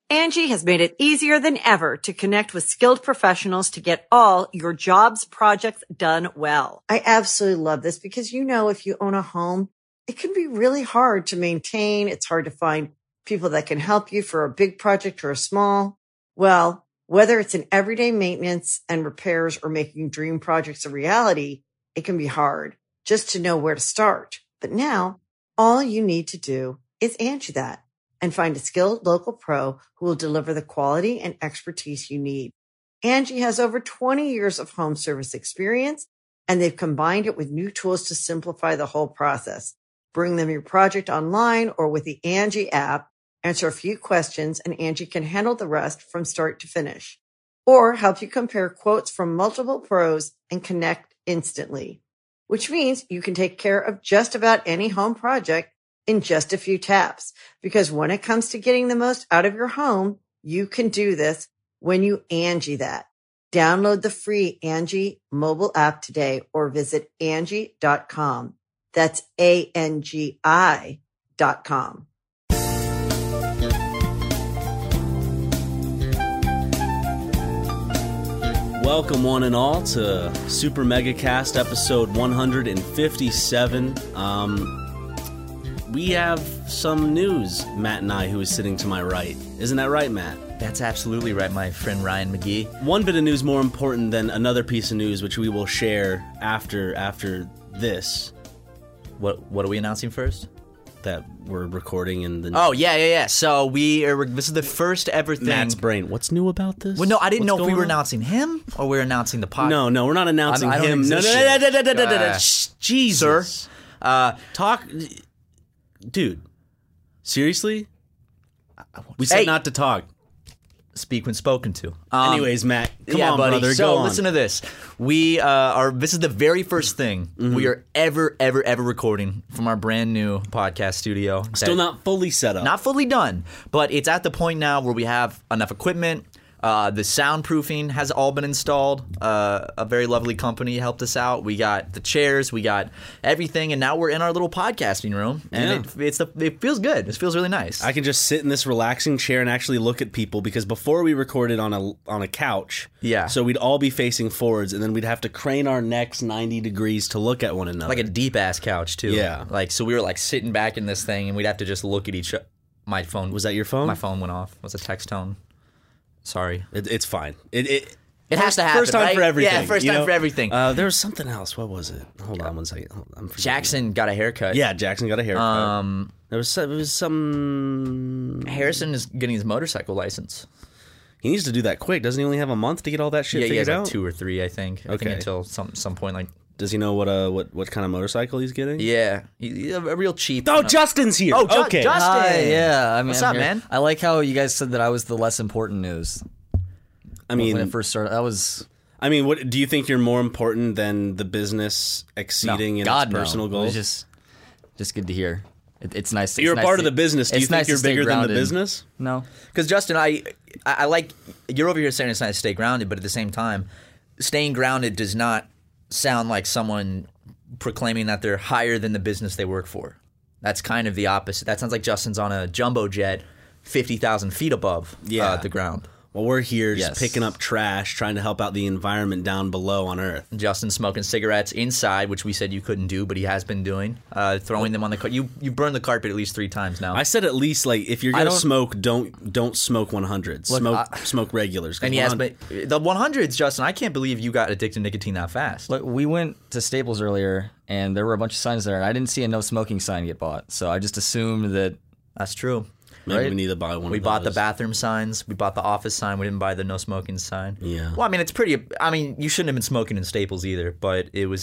Angie has made it easier than ever to connect with skilled professionals to get all your jobs projects done well. I absolutely love this because, if you own a home, it can be really hard to maintain. It's hard to find people that can help you for a big project or a small. Well, whether it's in everyday maintenance and repairs or making dream projects a reality, it can be hard just to know where to start. But now all you need to do is Angie that and find a skilled local pro who will deliver the quality and expertise you need. Angie has over 20 years of home service experience, and they've combined it with new tools to simplify the whole process. Bring them your project online or with the Angie app, answer a few questions, and Angie can handle the rest from start to finish. Or help you compare quotes from multiple pros and connect instantly, which means you can take care of just about any home project in just a few taps. Because when it comes to getting the most out of your home, you can do this when you Angie that. Download the free Angie mobile app today or visit Angie.com. That's ANGI.com. Welcome one and all to Super Mega Cast episode 157. We have some news, Matt and I, who is sitting to my right. Isn't that right, Matt? That's absolutely right, my friend Ryan McGee. One bit of news more important than another piece of news, which we will share after this. What are we announcing first? That we're recording in the... Oh, yeah. So this is the first ever thing... Matt's brain. What's new about this? Well, no, I didn't know if we were announcing him or we were announcing the podcast. No, we're not announcing him. No. Jesus. Sir. Talk... Dude. Seriously? We said not to talk. Speak when spoken to. Anyways, Matt, come on, buddy. brother, So go on. listen to this. We this is the very first thing we are ever recording from our brand new podcast studio. Still not fully set up. Not fully done, but it's at the point now where we have enough equipment. The soundproofing has all been installed. A very lovely company helped us out. We got the chairs, we got everything, and now we're in our little podcasting room, and it feels good. It feels really nice. I can just sit in this relaxing chair and actually look at people, because before we recorded on a couch, so we'd all be facing forwards, and then we'd have to crane our necks 90 degrees to look at one another. Like a deep ass couch too. Yeah. So we were sitting back in this thing, and we'd have to just look at each other. My phone was that your phone? My phone went off. It was a text tone. Sorry. It's fine. It has to happen, First time right? for everything. Yeah, first time for everything. There was something else. What was it? Hold on one second. Jackson got a haircut. Yeah, Jackson got a haircut. There was some... Harrison is getting his motorcycle license. He needs to do that quick. Doesn't he only have a month to get all that shit figured out? Yeah, he has 2 or 3, I think. Okay. I think until some point, Does he know what kind of motorcycle he's getting? Yeah, a real cheap. Oh, Justin's here. Oh, okay. Justin. Hi, yeah. I mean, what's up, man? I like how you guys said that I was the less important news. I mean, when it first started, that was. I mean, what do you think you're more important than the business exceeding its personal goals? It was just good to hear. It's nice. You're a part of the business. Do you think nice you're bigger than the grounded. business? No, because Justin, I like you're over here saying it's nice to stay grounded, but at the same time, staying grounded does not sound like someone proclaiming that they're higher than the business they work for. That's kind of the opposite. That sounds like Justin's on a jumbo jet, 50,000 feet above the ground. Well, we're here just picking up trash, trying to help out the environment down below on Earth. Justin's smoking cigarettes inside, which we said you couldn't do, but he has been doing. Throwing them on the carpet. You burned the carpet at least 3 times now. I said at least, if you're gonna smoke, don't smoke 100s. Smoke regulars. And he has, but the 100s, Justin. I can't believe you got addicted to nicotine that fast. Look, we went to Staples earlier, and there were a bunch of signs there, and I didn't see a no smoking sign get bought. So I just assumed that that's true. Maybe we need to buy one. We bought the bathroom signs. We bought the office sign. We didn't buy the no smoking sign. Yeah. Well, I mean, it's pretty. I mean, you shouldn't have been smoking in Staples either, but it was,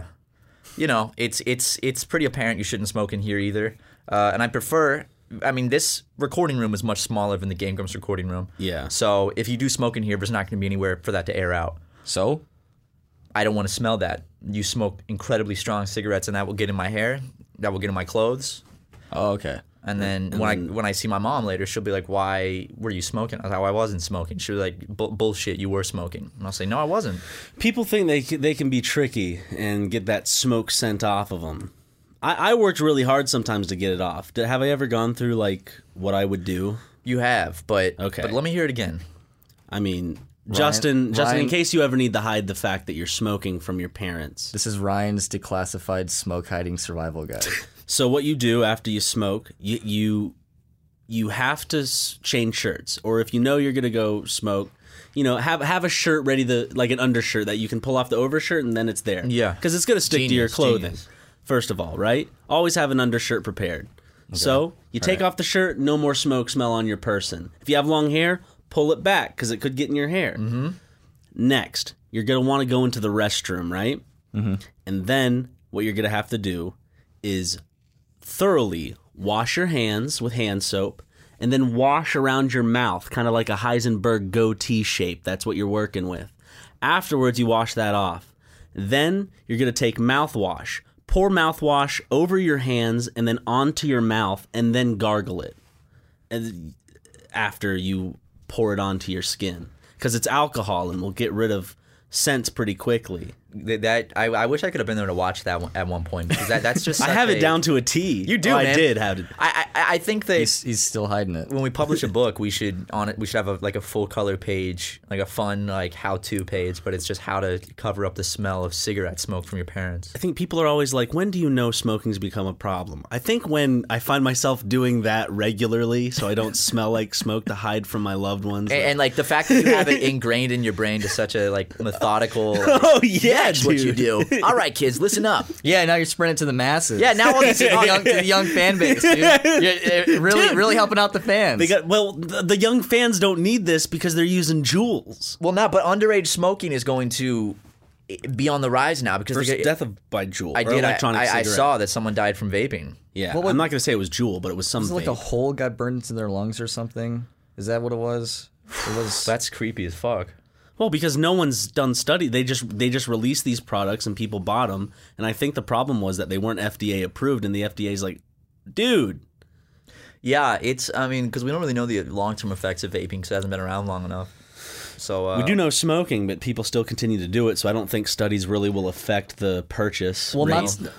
it's pretty apparent you shouldn't smoke in here either. And I prefer. I mean, this recording room is much smaller than the Game Grumps recording room. Yeah. So if you do smoke in here, there's not going to be anywhere for that to air out. So I don't want to smell that. You smoke incredibly strong cigarettes, and that will get in my hair. That will get in my clothes. Oh, okay. And then when I see my mom later, she'll be like, "Why were you smoking?" I was like, "Oh, I wasn't smoking." She'll be like, "Bullshit, you were smoking." And I'll say, "No, I wasn't." People think they can be tricky and get that smoke scent off of them. I worked really hard sometimes to get it off. Have I ever gone through what I would do? You have, but Okay. But let me hear it again. I mean, Justin, in case you ever need to hide the fact that you're smoking from your parents. This is Ryan's declassified smoke hiding survival guide. So what you do after you smoke, you have to change shirts, or if you know you're gonna go smoke, have a shirt ready, like an undershirt that you can pull off the overshirt and then it's there. Yeah, because it's gonna stick to your clothing. Genius. First of all, right? Always have an undershirt prepared. Okay. So you take off the shirt, no more smoke smell on your person. If you have long hair, pull it back because it could get in your hair. Mm-hmm. Next, you're going to want to go into the restroom, right? Mm-hmm. And then what you're going to have to do is thoroughly wash your hands with hand soap and then wash around your mouth, kind of like a Heisenberg goatee shape. That's what you're working with. Afterwards, you wash that off. Then you're going to take mouthwash. Pour mouthwash over your hands and then onto your mouth and then gargle it after you pour it onto your skin. Because it's alcohol and will get rid of scents pretty quickly. I wish I could have been there to watch that at one point because that's just. I have it down to a T. You do, man. I did have it. I think that he's still hiding it. When we publish a book, we should have a full color page, like a fun how to page, but it's just how to cover up the smell of cigarette smoke from your parents. I think people are always like, when do you know smoking's become a problem? I think when I find myself doing that regularly, so I don't smell like smoke to hide from my loved ones. And the fact that you have it ingrained in your brain to such a methodical. Oh yeah, that's what you do. All right, kids, listen up. Yeah, now you're spreading it to the masses. Yeah, now all these to the young fan base, dude. You're really helping out the fans. The young fans don't need this because they're using Juuls. Well, now, but underage smoking is going to be on the rise now because first death by Juul. I saw that someone died from vaping. Yeah, I'm not going to say it was Juul, but it was something. Was it like a hole got burned into their lungs or something? Is that what it was? That's creepy as fuck. Well, because no one's done study. They just released these products and people bought them. And I think the problem was that they weren't FDA approved, and the FDA's like, dude. Yeah, because we don't really know the long-term effects of vaping because it hasn't been around long enough. So we do know smoking, but people still continue to do it. So I don't think studies really will affect the purchase. Well,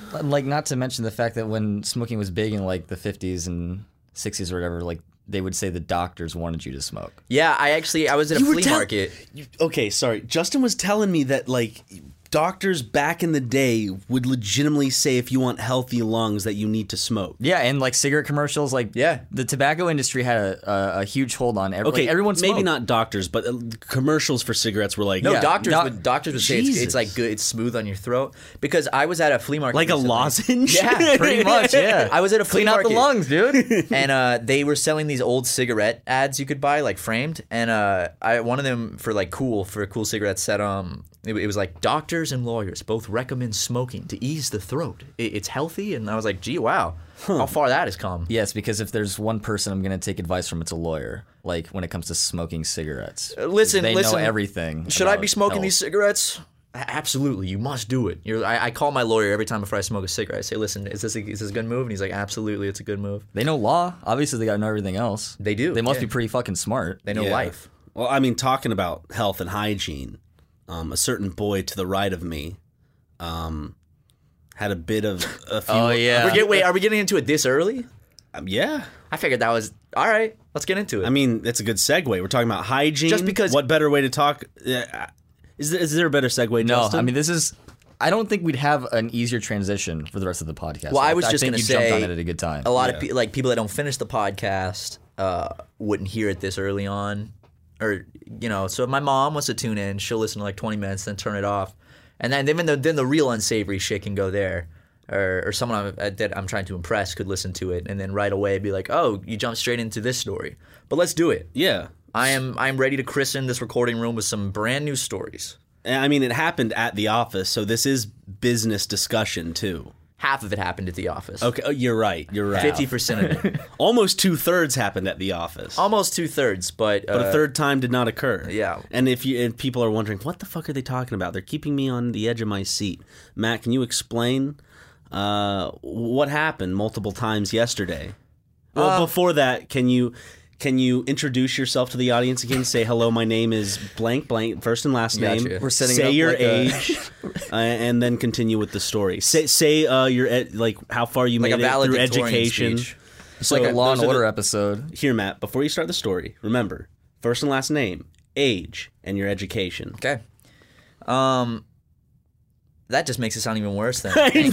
not to mention the fact that when smoking was big in like the 50s and 60s or whatever, like they would say the doctors wanted you to smoke. Yeah, I was at a flea market. Okay, sorry. Justin was telling me that like doctors back in the day would legitimately say if you want healthy lungs that you need to smoke. Yeah, and like cigarette commercials, the tobacco industry had a huge hold on everyone. Okay, everyone smoked. Maybe not doctors, but commercials for cigarettes were like doctors would say it's like good, it's smooth on your throat. Because I was at a flea market, like recently. A lozenge. Yeah, pretty much. Yeah, I was at a flea market. Clean out the lungs, dude. And they were selling these old cigarette ads you could buy, like framed. And one of them for cool cigarettes said it was like doctors and lawyers both recommend smoking to ease the throat. It's healthy, and I was like, gee, wow, how far that has come. Yes, because if there's one person I'm going to take advice from, it's a lawyer. Like when it comes to smoking cigarettes, they know everything. Should I be smoking these cigarettes? Absolutely, you must do it. I call my lawyer every time before I smoke a cigarette. I say, listen, is this a good move? And he's like, absolutely, it's a good move. They know law. Obviously, they got to know everything else. They do. They must be pretty fucking smart. They know life. Well, I mean, talking about health and hygiene. A certain boy to the right of me had a bit of a few... Oh, yeah. Are we getting into it this early? Yeah. I figured that was... All right, let's get into it. I mean, it's a good segue. We're talking about hygiene. Just because... What better way to talk... Is there a better segue, No, Justin? I mean, this is... I don't think we'd have an easier transition for the rest of the podcast. Well, I was just going to say... jumped on it at a good time. A lot of people that don't finish the podcast wouldn't hear it this early on. Or, so if my mom wants to tune in, she'll listen to 20 minutes, then turn it off. And then the real unsavory shit can go there. Or someone that I'm trying to impress could listen to it and then right away be like, oh, you jumped straight into this story. But let's do it. Yeah. I'm ready to christen this recording room with some brand new stories. I mean, it happened at the office, so this is business discussion, too. Half of it happened at the office. Okay, you're right. 50% of it. Almost 2/3 happened at the office. Almost 2/3, but a third time did not occur. Yeah. And if people are wondering, what the fuck are they talking about? They're keeping me on the edge of my seat. Matt, can you explain what happened multiple times yesterday? Well, before that, can you introduce yourself to the audience again? Say hello. My name is blank blank. First and last name. We're setting say up your age, and then continue with the story. Say your how far you made it through education. Speech. It's like a Law and those are Order episode. Here, Matt, before you start the story, remember, first and last name, age, and your education. Okay. That just makes it sound even worse then.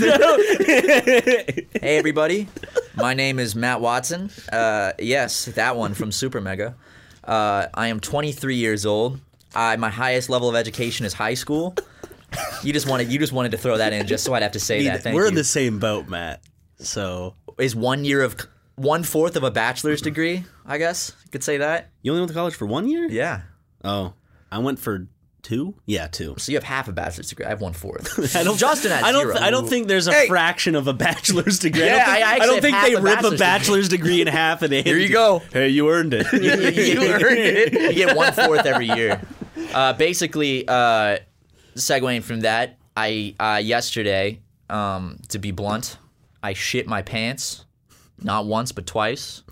Hey, everybody. My name is Matt Watson. Yes, that one from Super Mega. I am 23 years old. My highest level of education is high school. You just wanted to throw that in just so I'd have to say that. Thank you. We're in the same boat, Matt. So Is 1 year of 1/4 of a bachelor's degree, I guess. You could say that. you only went to college for 1 year? Yeah. Oh, I went for 2? Yeah, 2. So you have half a bachelor's degree. I have 1/4. Justin has I don't. zero. I don't think there's a fraction of a bachelor's degree. Yeah, I I actually don't think have they half a rip a bachelor's bachelor's degree in half and Here you go. Hey, you earned it. You earned it. You get 1/4 every year. Basically, segueing from that, I yesterday, to be blunt, I shit my pants, not once but twice.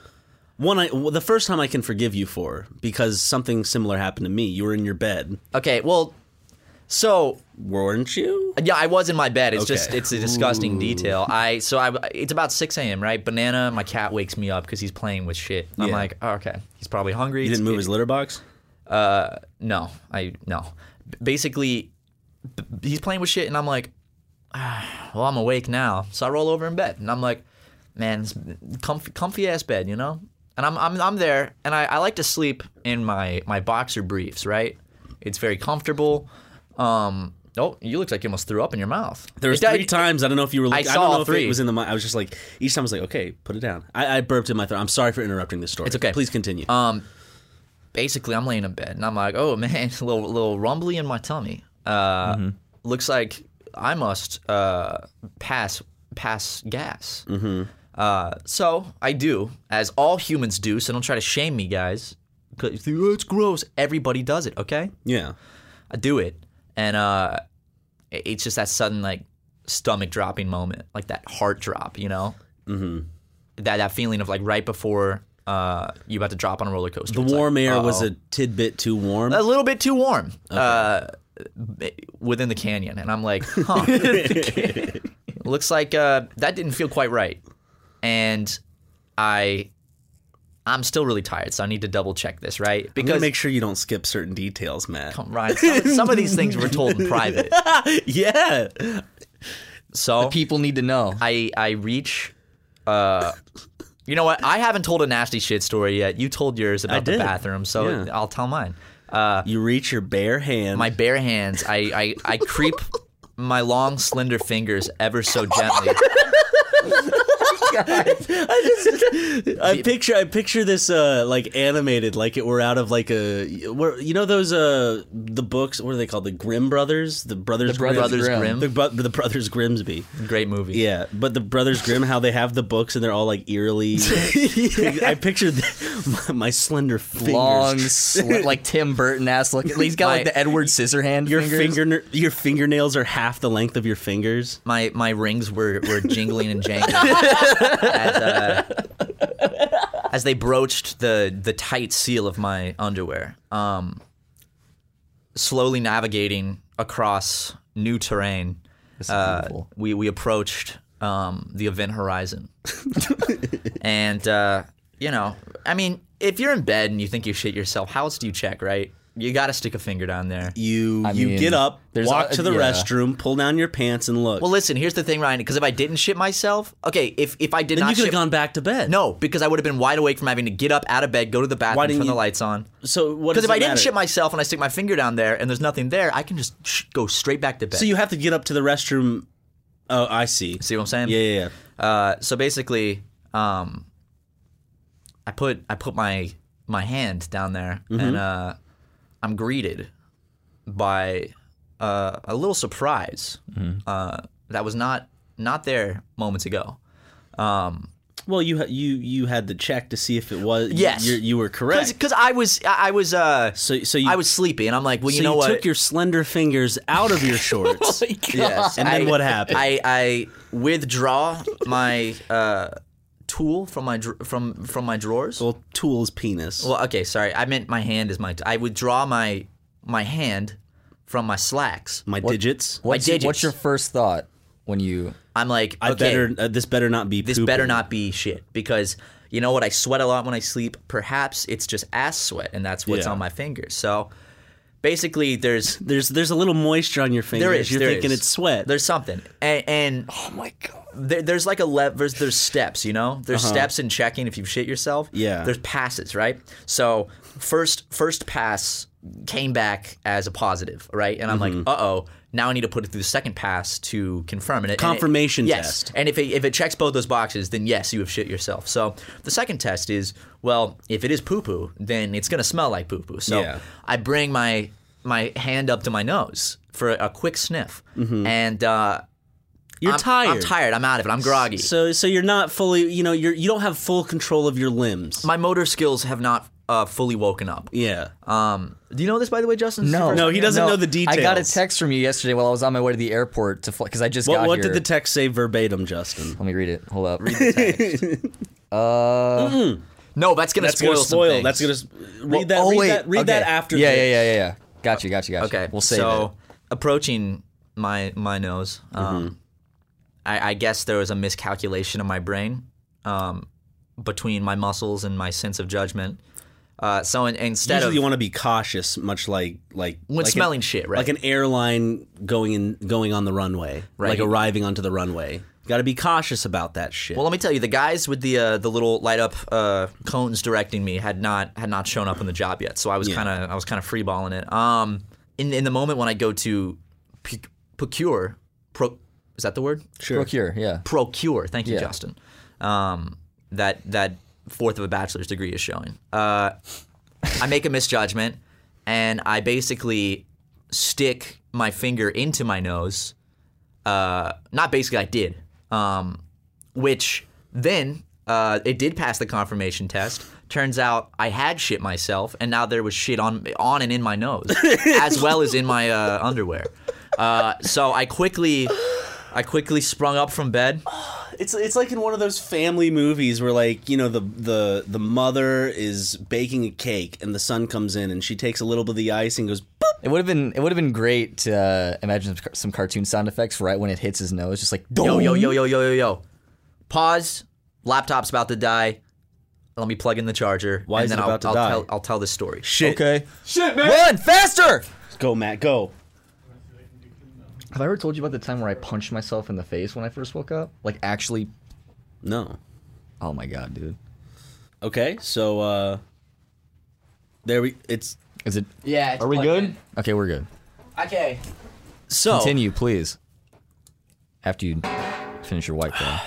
The first time I can forgive you for, because something similar happened to me. You were in your bed, Okay, well, so weren't you? yeah, I was in my bed. It's Okay. just it's a disgusting detail. It's about 6 a.m. right? Banana, my cat, wakes me up because he's playing with shit. I'm Yeah. like, oh, okay, he's probably hungry. You didn't move his litter box? No. Basically, he's playing with shit, and I'm like, well, I'm awake now, so I roll over in bed, and I'm like, man, it's comfy ass bed, you know. And I'm there, and I like to sleep in my boxer briefs, right? It's very comfortable. Oh, you look like you almost threw up in your mouth. There was 3 times. I don't know if you were looking. I I saw don't know all if 3. it was in the. I was just like, each time I was like, okay, put it down. I burped in my throat. I'm sorry for interrupting this story. It's okay. Please continue. Basically, I'm laying in bed, and I'm like, oh man, a little rumbly in my tummy. Looks like I must pass gas. Mm-hmm. So I do, as all humans do. So don't try to shame me, guys. 'Cause, "Oh, it's gross." Everybody does it. Okay, Yeah. I do it, and it's just that sudden like stomach dropping moment, like that heart drop. You know, that feeling of like right before you about to drop on a roller coaster. The It's warm like, air was uh-oh. a tidbit too warm. A little bit too warm within the canyon. And I'm like, huh. Looks like that didn't feel quite right. And I'm still really tired, so I need to double check this, right? I'm gonna Because make sure you don't skip certain details, Matt. Ryan, some of these things were told in private. Yeah. So People need to know. I reach you know what? I haven't told a nasty shit story yet. You told yours about the did. bathroom, so Yeah. I'll tell mine. You reach your bare hand. My bare hands, I creep my long, slender fingers ever so gently. I picture this like animated, like it were out of like those the books. What are they called? The Grimm brothers. The Brothers Grimm. Grimm. The Brothers Grimsby. Great movie. Yeah, but the Brothers Grimm, how they have the books and they're all like eerily. I pictured my slender fingers. Long, like Tim Burton ass looking. He's got like the Edward Scissorhand fingers. Your fingernails are half the length of your fingers. My rings were jingling and jangling as they broached the tight seal of my underwear. Slowly navigating across new terrain, we approached the event horizon. And I mean, if you're in bed and you think you shit yourself, how else do you check, right? You got to stick a finger down there. You mean, get up, there's walk to the yeah. restroom, pull down your pants, and look. Well, listen, here's the thing, Ryan, because if I didn't shit myself, okay, if I did then not you could shit... have gone back to bed. No, because I would have been wide awake from having to get up out of bed, go to the bathroom, didn't turn the you- lights on. So what? Because Does if I it didn't matter? shit myself and I stick my finger down there and there's nothing there, I can just go straight back to bed. So you have to get up to the restroom. Oh, I see. See what I'm saying? Yeah. So basically, I put my hand down there, and I'm greeted by a little surprise that was not there moments ago. Well, you had to check to see if it was. Yes. you were correct. Because I was So you I was sleepy, and I'm like, well, so you know what? took your slender fingers out of your shorts. Yes. And then what happened? I withdraw my tool from my drawers. Well, tool is penis. Well, okay, sorry. I meant my hand is my. I withdraw my hand from my slacks. My digits. What's digits. your first thought? when you? I'm like, I okay, better this better not be this pooping. better not be shit, because you know what? I sweat a lot when I sleep. Perhaps it's just ass sweat, and that's what's Yeah. on my fingers. So basically, there's There's a little moisture on your fingers. there is You're there thinking is. it's sweat. There's something, and oh my god. there's like there's steps, you know. There's steps in checking if you shit yourself. Yeah. There's passes, right? So first pass came back as a positive, right? And I'm like, uh-oh, now I need to put it through the second pass to confirm it. Confirmation yes. test. And if it checks both those boxes, then yes, you have shit yourself. So the second test is, well, if it is poo-poo, then it's going to smell like poo-poo. So Yeah. I bring my hand up to my nose for a quick sniff. And You're tired. I'm tired. I'm out of it. I'm groggy. So you're not fully, you don't have full control of your limbs. My motor skills have not fully woken up. Yeah. Do you know this, by the way, Justin? This is your first No, time he here? doesn't know the details. I got a text from you yesterday while I was on my way to the airport to fly because I just got What here. did the text say verbatim, Justin? Let me read it. Hold up. No, that's gonna That's spoil gonna some things. That's gonna read that. Oh, read wait. that. Read that Okay. after. Yeah, this. yeah. Got you. Okay, We'll save so it. approaching my nose, I guess there was a miscalculation of my brain between my muscles and my sense of judgment. So instead Usually, of you want to be cautious, much like when like smelling shit, right? like an airline going on the runway, Right. like arriving onto the runway. Got to be cautious about that shit. Well, let me tell you, the guys with the little light up cones directing me had not shown up on the job yet, so I was kind of freeballing it. In the moment when I go to procure, is that the word? Procure, yeah. Procure. Thank you, Yeah. Justin. That fourth of a bachelor's degree is showing. I make a misjudgment, and I basically stick my finger into my nose. Not basically, I did. Which then it did pass the confirmation test. Turns out I had shit myself, and now there was shit on and in my nose, as well as in my underwear. So I quickly sprung up from bed. It's like in one of those family movies where, like, the mother is baking a cake and the son comes in and she takes a little bit of the ice and goes boop. It would have been great to imagine some cartoon sound effects right when it hits his nose, just like Yo. Pause. Laptop's about to die. Let me plug in the charger. Why and is then it about to die? I'll tell this story. Shit. Okay. Shit, man. Run faster. Go, Matt. Go. Have I ever told you about the time where I punched myself in the face when I first woke up? Like actually. No. Oh my god, dude. Okay. So it's Is it? Yeah. Are we good? Okay, we're good. Okay. So Continue, please. After you finish your white claw.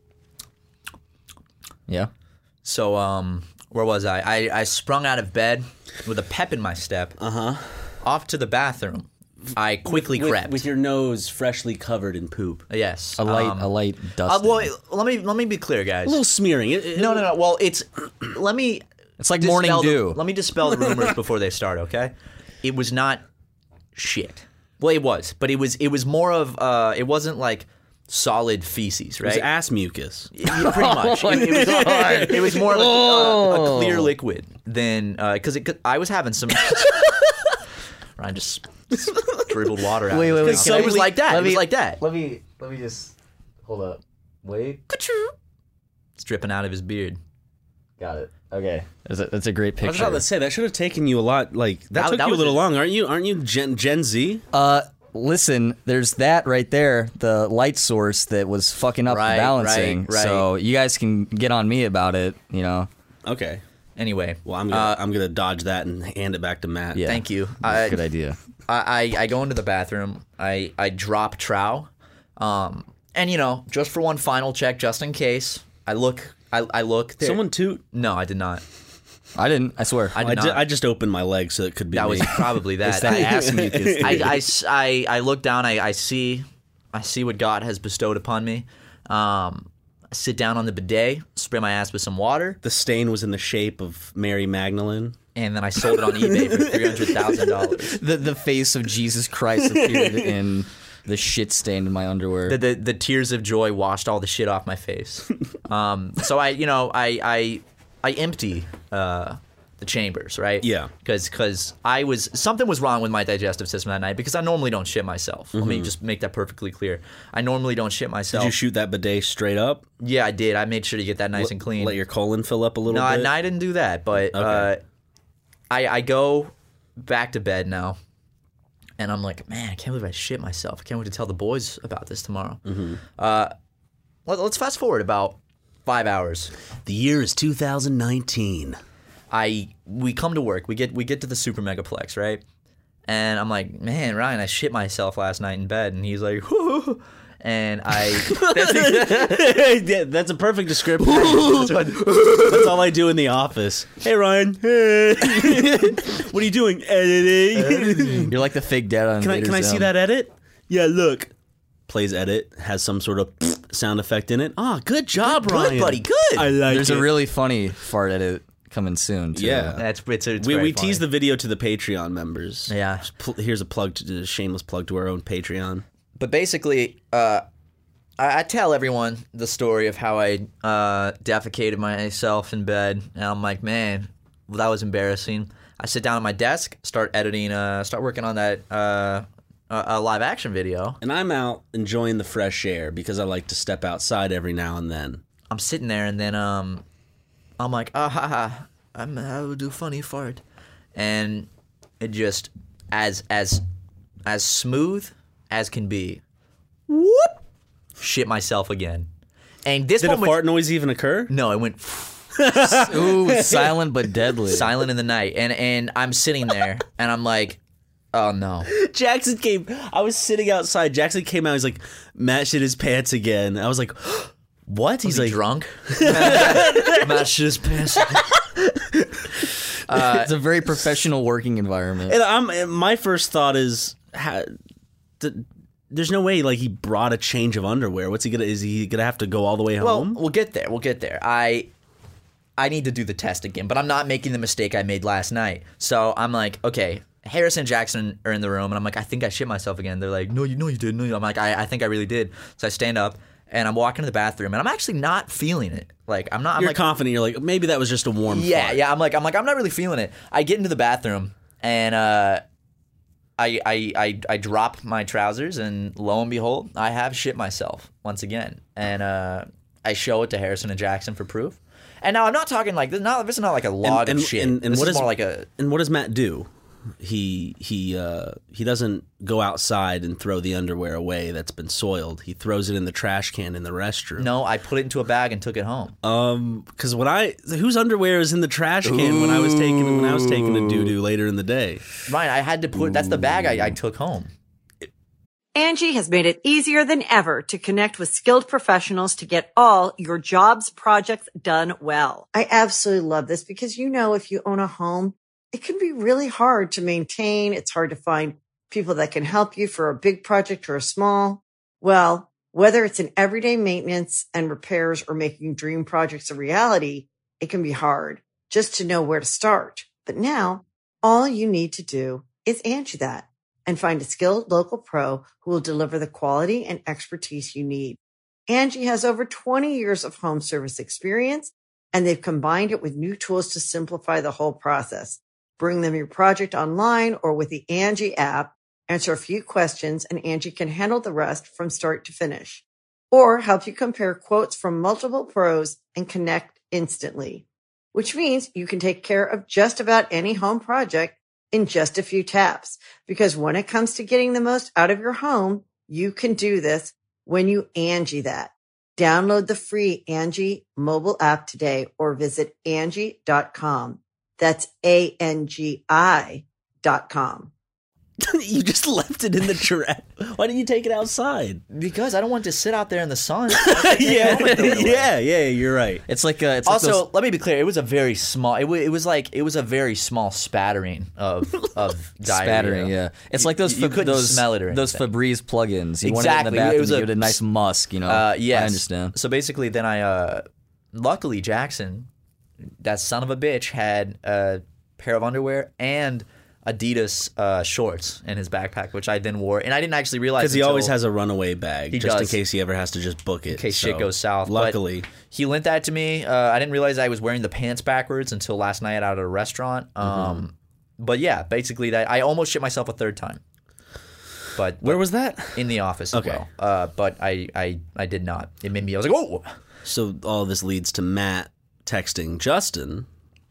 Yeah. So where was I? I sprung out of bed with a pep in my step. Off to the bathroom. I quickly crept. with your nose freshly covered in poop. Yes. A light dust. Well, let me be clear, guys. A little smearing. No. Well, it's let me. It's like morning dew. Let me dispel the rumors before they start, okay? It was not shit. Well, it was, but it was more of it wasn't like solid feces, It was right? ass mucus. Yeah, pretty much. It was more of a clear liquid than because I was having some. I just dribbled water out. Wait. It was Can I- like that. let It was me- like that. Let me just hold up. Wait. It's dripping out of his beard. Got it. Okay. That's a great I was picture. about to say that should have taken you a lot. Like that took that you a was little it. long, aren't you? Aren't you Gen Z? Listen, there's that right there, the light source that was fucking up Right, the balancing. right. So you guys can get on me about it, you know. Okay. Anyway, Well, I'm gonna dodge that and hand it back to Matt. Yeah. thank you. Good idea. I go into the bathroom. I drop trow, and just for one final check, just in case, I look. I look. There. Someone toot. No, I did not. I didn't. I swear. I did not. I just opened my leg, so it could be That me. was probably that. It's that ass mucus. I look down. I see what God has bestowed upon me. I sit down on the bidet, spray my ass with some water, The stain was in the shape of Mary Magdalene. and then I sold it on eBay for $300,000. The face of Jesus Christ appeared in the shit stain in my underwear. The tears of joy washed all the shit off my face. So I empty the chambers, right? Yeah. Because something was wrong with my digestive system that night because I normally don't shit myself. Let me just make that perfectly clear. I normally don't shit myself. Did you shoot that bidet straight up? Yeah, I did. I made sure to get that nice and clean. Let your colon fill up a little No, bit? I didn't do that, but Okay. I go back to bed now, and I'm like, man, I can't believe I shit myself. I can't wait to tell the boys about this tomorrow. Let's fast forward about 5 hours. The year is 2019. We come to work. We get to the Super Megaplex, right? And I'm like, man, Ryan, I shit myself last night in bed. And he's like, whoo. And That's a perfect description. That's all I do in the office. Hey, Ryan. Hey. What are you doing? Editing. You're like the fake dad on Can I Invader see Zim. that edit? Yeah, look. Plays edit, has some sort of sound effect in it. Ah, good job, Ryan. Good, buddy, good. I like There's it. a really funny fart edit coming soon, too. Yeah. it's very We funny. tease the video to the Patreon members. Yeah. Here's a shameless plug to our own Patreon. But basically, I tell everyone the story of how I defecated myself in bed, and I'm like, man, well, that was embarrassing. I sit down at my desk, start editing, start working on that a live action video. And I'm out enjoying the fresh air because I like to step outside every now and then. I'm sitting there, and then I'm like, I will do funny fart, and it just as smooth as can be. Whoop! Shit myself again. And this Did one a fart noise even occur? No, it went Ooh, silent but deadly. silent in the night, and I'm sitting there, and I'm like, oh no. Jackson came. I was sitting outside. Jackson came out. He's like, Matt shit his pants again. I was like, what? He's like, drunk. Matt shit his pants. It's a very professional working environment. and my first thought is, there's no way like he brought a change of underwear. Is he gonna have to go all the way Well, home? we'll get there. I need to do the test again, but I'm not making the mistake I made last night. So I'm like, okay, Harrison and Jackson are in the room, and I'm like, I think I shit myself again. They're like, no, you didn't. I'm like, I think I really did. So I stand up, and I'm walking to the bathroom, and I'm actually not feeling it. Like, I'm not. I'm You're like, confident. You're like, maybe that was just a warm yeah, fart. yeah. I'm not really feeling it. I get into the bathroom, and I drop my trousers, and lo and behold, I have shit myself once again. And I show it to Harrison and Jackson for proof. And now I'm not talking like this. This is not like a log of shit. And This what is more like a. And what does Matt do? He doesn't go outside and throw the underwear away that's been soiled. He throws it in the trash can in the restroom. No, I put it into a bag and took it home. Because whose underwear is in the trash can when I was taking a doo doo later in the day? Ryan, I had to put. That's the bag I took home. Angie has made it easier than ever to connect with skilled professionals to get all your jobs projects done well. I absolutely love this because, if you own a home, it can be really hard to maintain. It's hard to find people that can help you for a big project or a small. Well, whether it's in everyday maintenance and repairs or making dream projects a reality, it can be hard just to know where to start. But now all you need to do is Angie that and find a skilled local pro who will deliver the quality and expertise you need. Angie has over 20 years of home service experience, and they've combined it with new tools to simplify the whole process. Bring them your project online or with the Angie app, answer a few questions, and Angie can handle the rest from start to finish. Or help you compare quotes from multiple pros and connect instantly, which means you can take care of just about any home project in just a few taps. Because when it comes to getting the most out of your home, you can do this when you Angie that. Download the free Angie mobile app today or visit Angie.com. That's ANGI.com. You just left it in the trash. Why didn't you take it outside? Because I don't want to sit out there in the sun. yeah, you're right. It's like it's Also, like those, let me be clear. It was a very small. It was a very small spattering of diarrhea. spattering. Yeah, it's like those You couldn't those smell it or those anything. Febreze plugins. You Exactly. want it in the bathroom, It was you a- give it a nice musk. Yes. I I understand. So basically, then I luckily Jackson, that son of a bitch, had a pair of underwear and Adidas shorts in his backpack, which I then wore, and I didn't actually realize Because he until- always has a runaway bag, He just in does. case he ever has to just book it. in case shit goes south. Luckily. But he lent that to me. I didn't realize I was wearing the pants backwards until last night out at a restaurant. But yeah, basically that I almost shit myself a third time. But Where was that? in the office Okay. as well. But I did not. It made me. I was like, oh. So all of this leads to Matt texting Justin.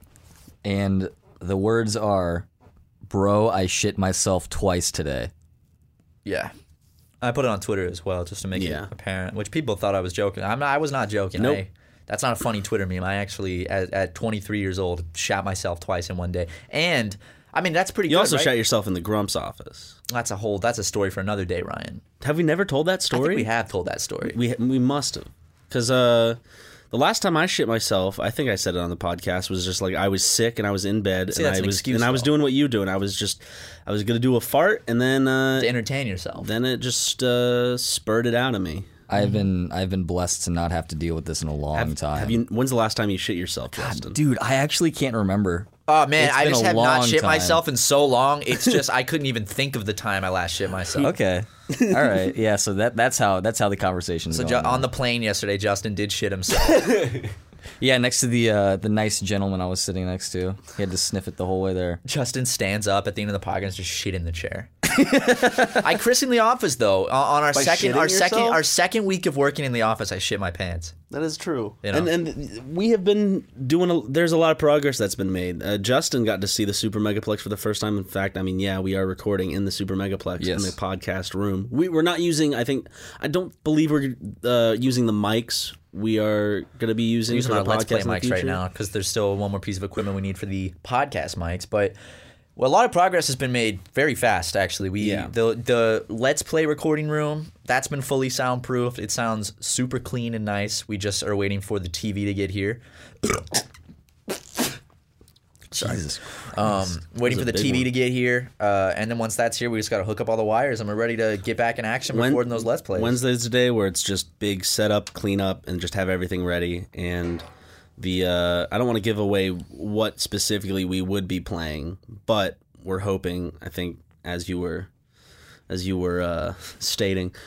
And the words are, "Bro, I shit myself twice today." Yeah. I put it on Twitter as well just to make Yeah. it apparent, which people thought I was joking. I was not joking. Nope. That's not a funny Twitter meme. I actually, at 23 years old, shot myself twice in one day. And, I mean, that's pretty You good, also right? shot yourself in the Grumps office. That's a story for another day, Ryan. Have we never told that I story? think we have told that story. We must have. Because the last time I shit myself, I think I said it on the podcast, was just like I was sick and I was in bed See, and that's I an was excuse, I was though. doing what you do, and I was gonna do a fart, and then to entertain yourself. then it just spurted out of me. I've been blessed to not have to deal with this in a long time. Have you? When's the last time you shit yourself, Justin? Dude, I actually can't remember. Oh, man, It's I been just a have not long shit time. myself in so long. It's just I couldn't even think of the time I last shit myself. Okay, all right, yeah. So that's how the conversation's So going. on the plane yesterday, Justin did shit himself. Yeah, next to the nice gentleman I was sitting next to. He had to sniff it the whole way there. Justin stands up at the end of the podcast and just shit in the chair. I christened the office though on our shitting yourself? second week of working in the office. I shit my pants. That is true. You know? And we have been doing there's a lot of progress that's been made. Justin got to see the Super Megaplex for the first time. In fact, I mean, yeah, we are recording in the Super Megaplex in Yes. the podcast room. We're not using, I don't believe we're using the mics we are going to be using Using for our the Let's podcast Play in the mics right future. now because there's still one more piece of equipment we need for the podcast mics. But well, a lot of progress has been made very fast. Actually, the Let's Play recording room that's been fully soundproofed. It sounds super clean and nice. We just are waiting for the TV to get here. Jesus. Waiting for the a big TV one. to get here, and then once that's here, we just got to hook up all the wires, and we're ready to get back in action recording those Let's Plays. Wednesday's the day where it's just big setup, clean up, and just have everything ready. And the I don't want to give away what specifically we would be playing, but we're hoping. I think as you were stating,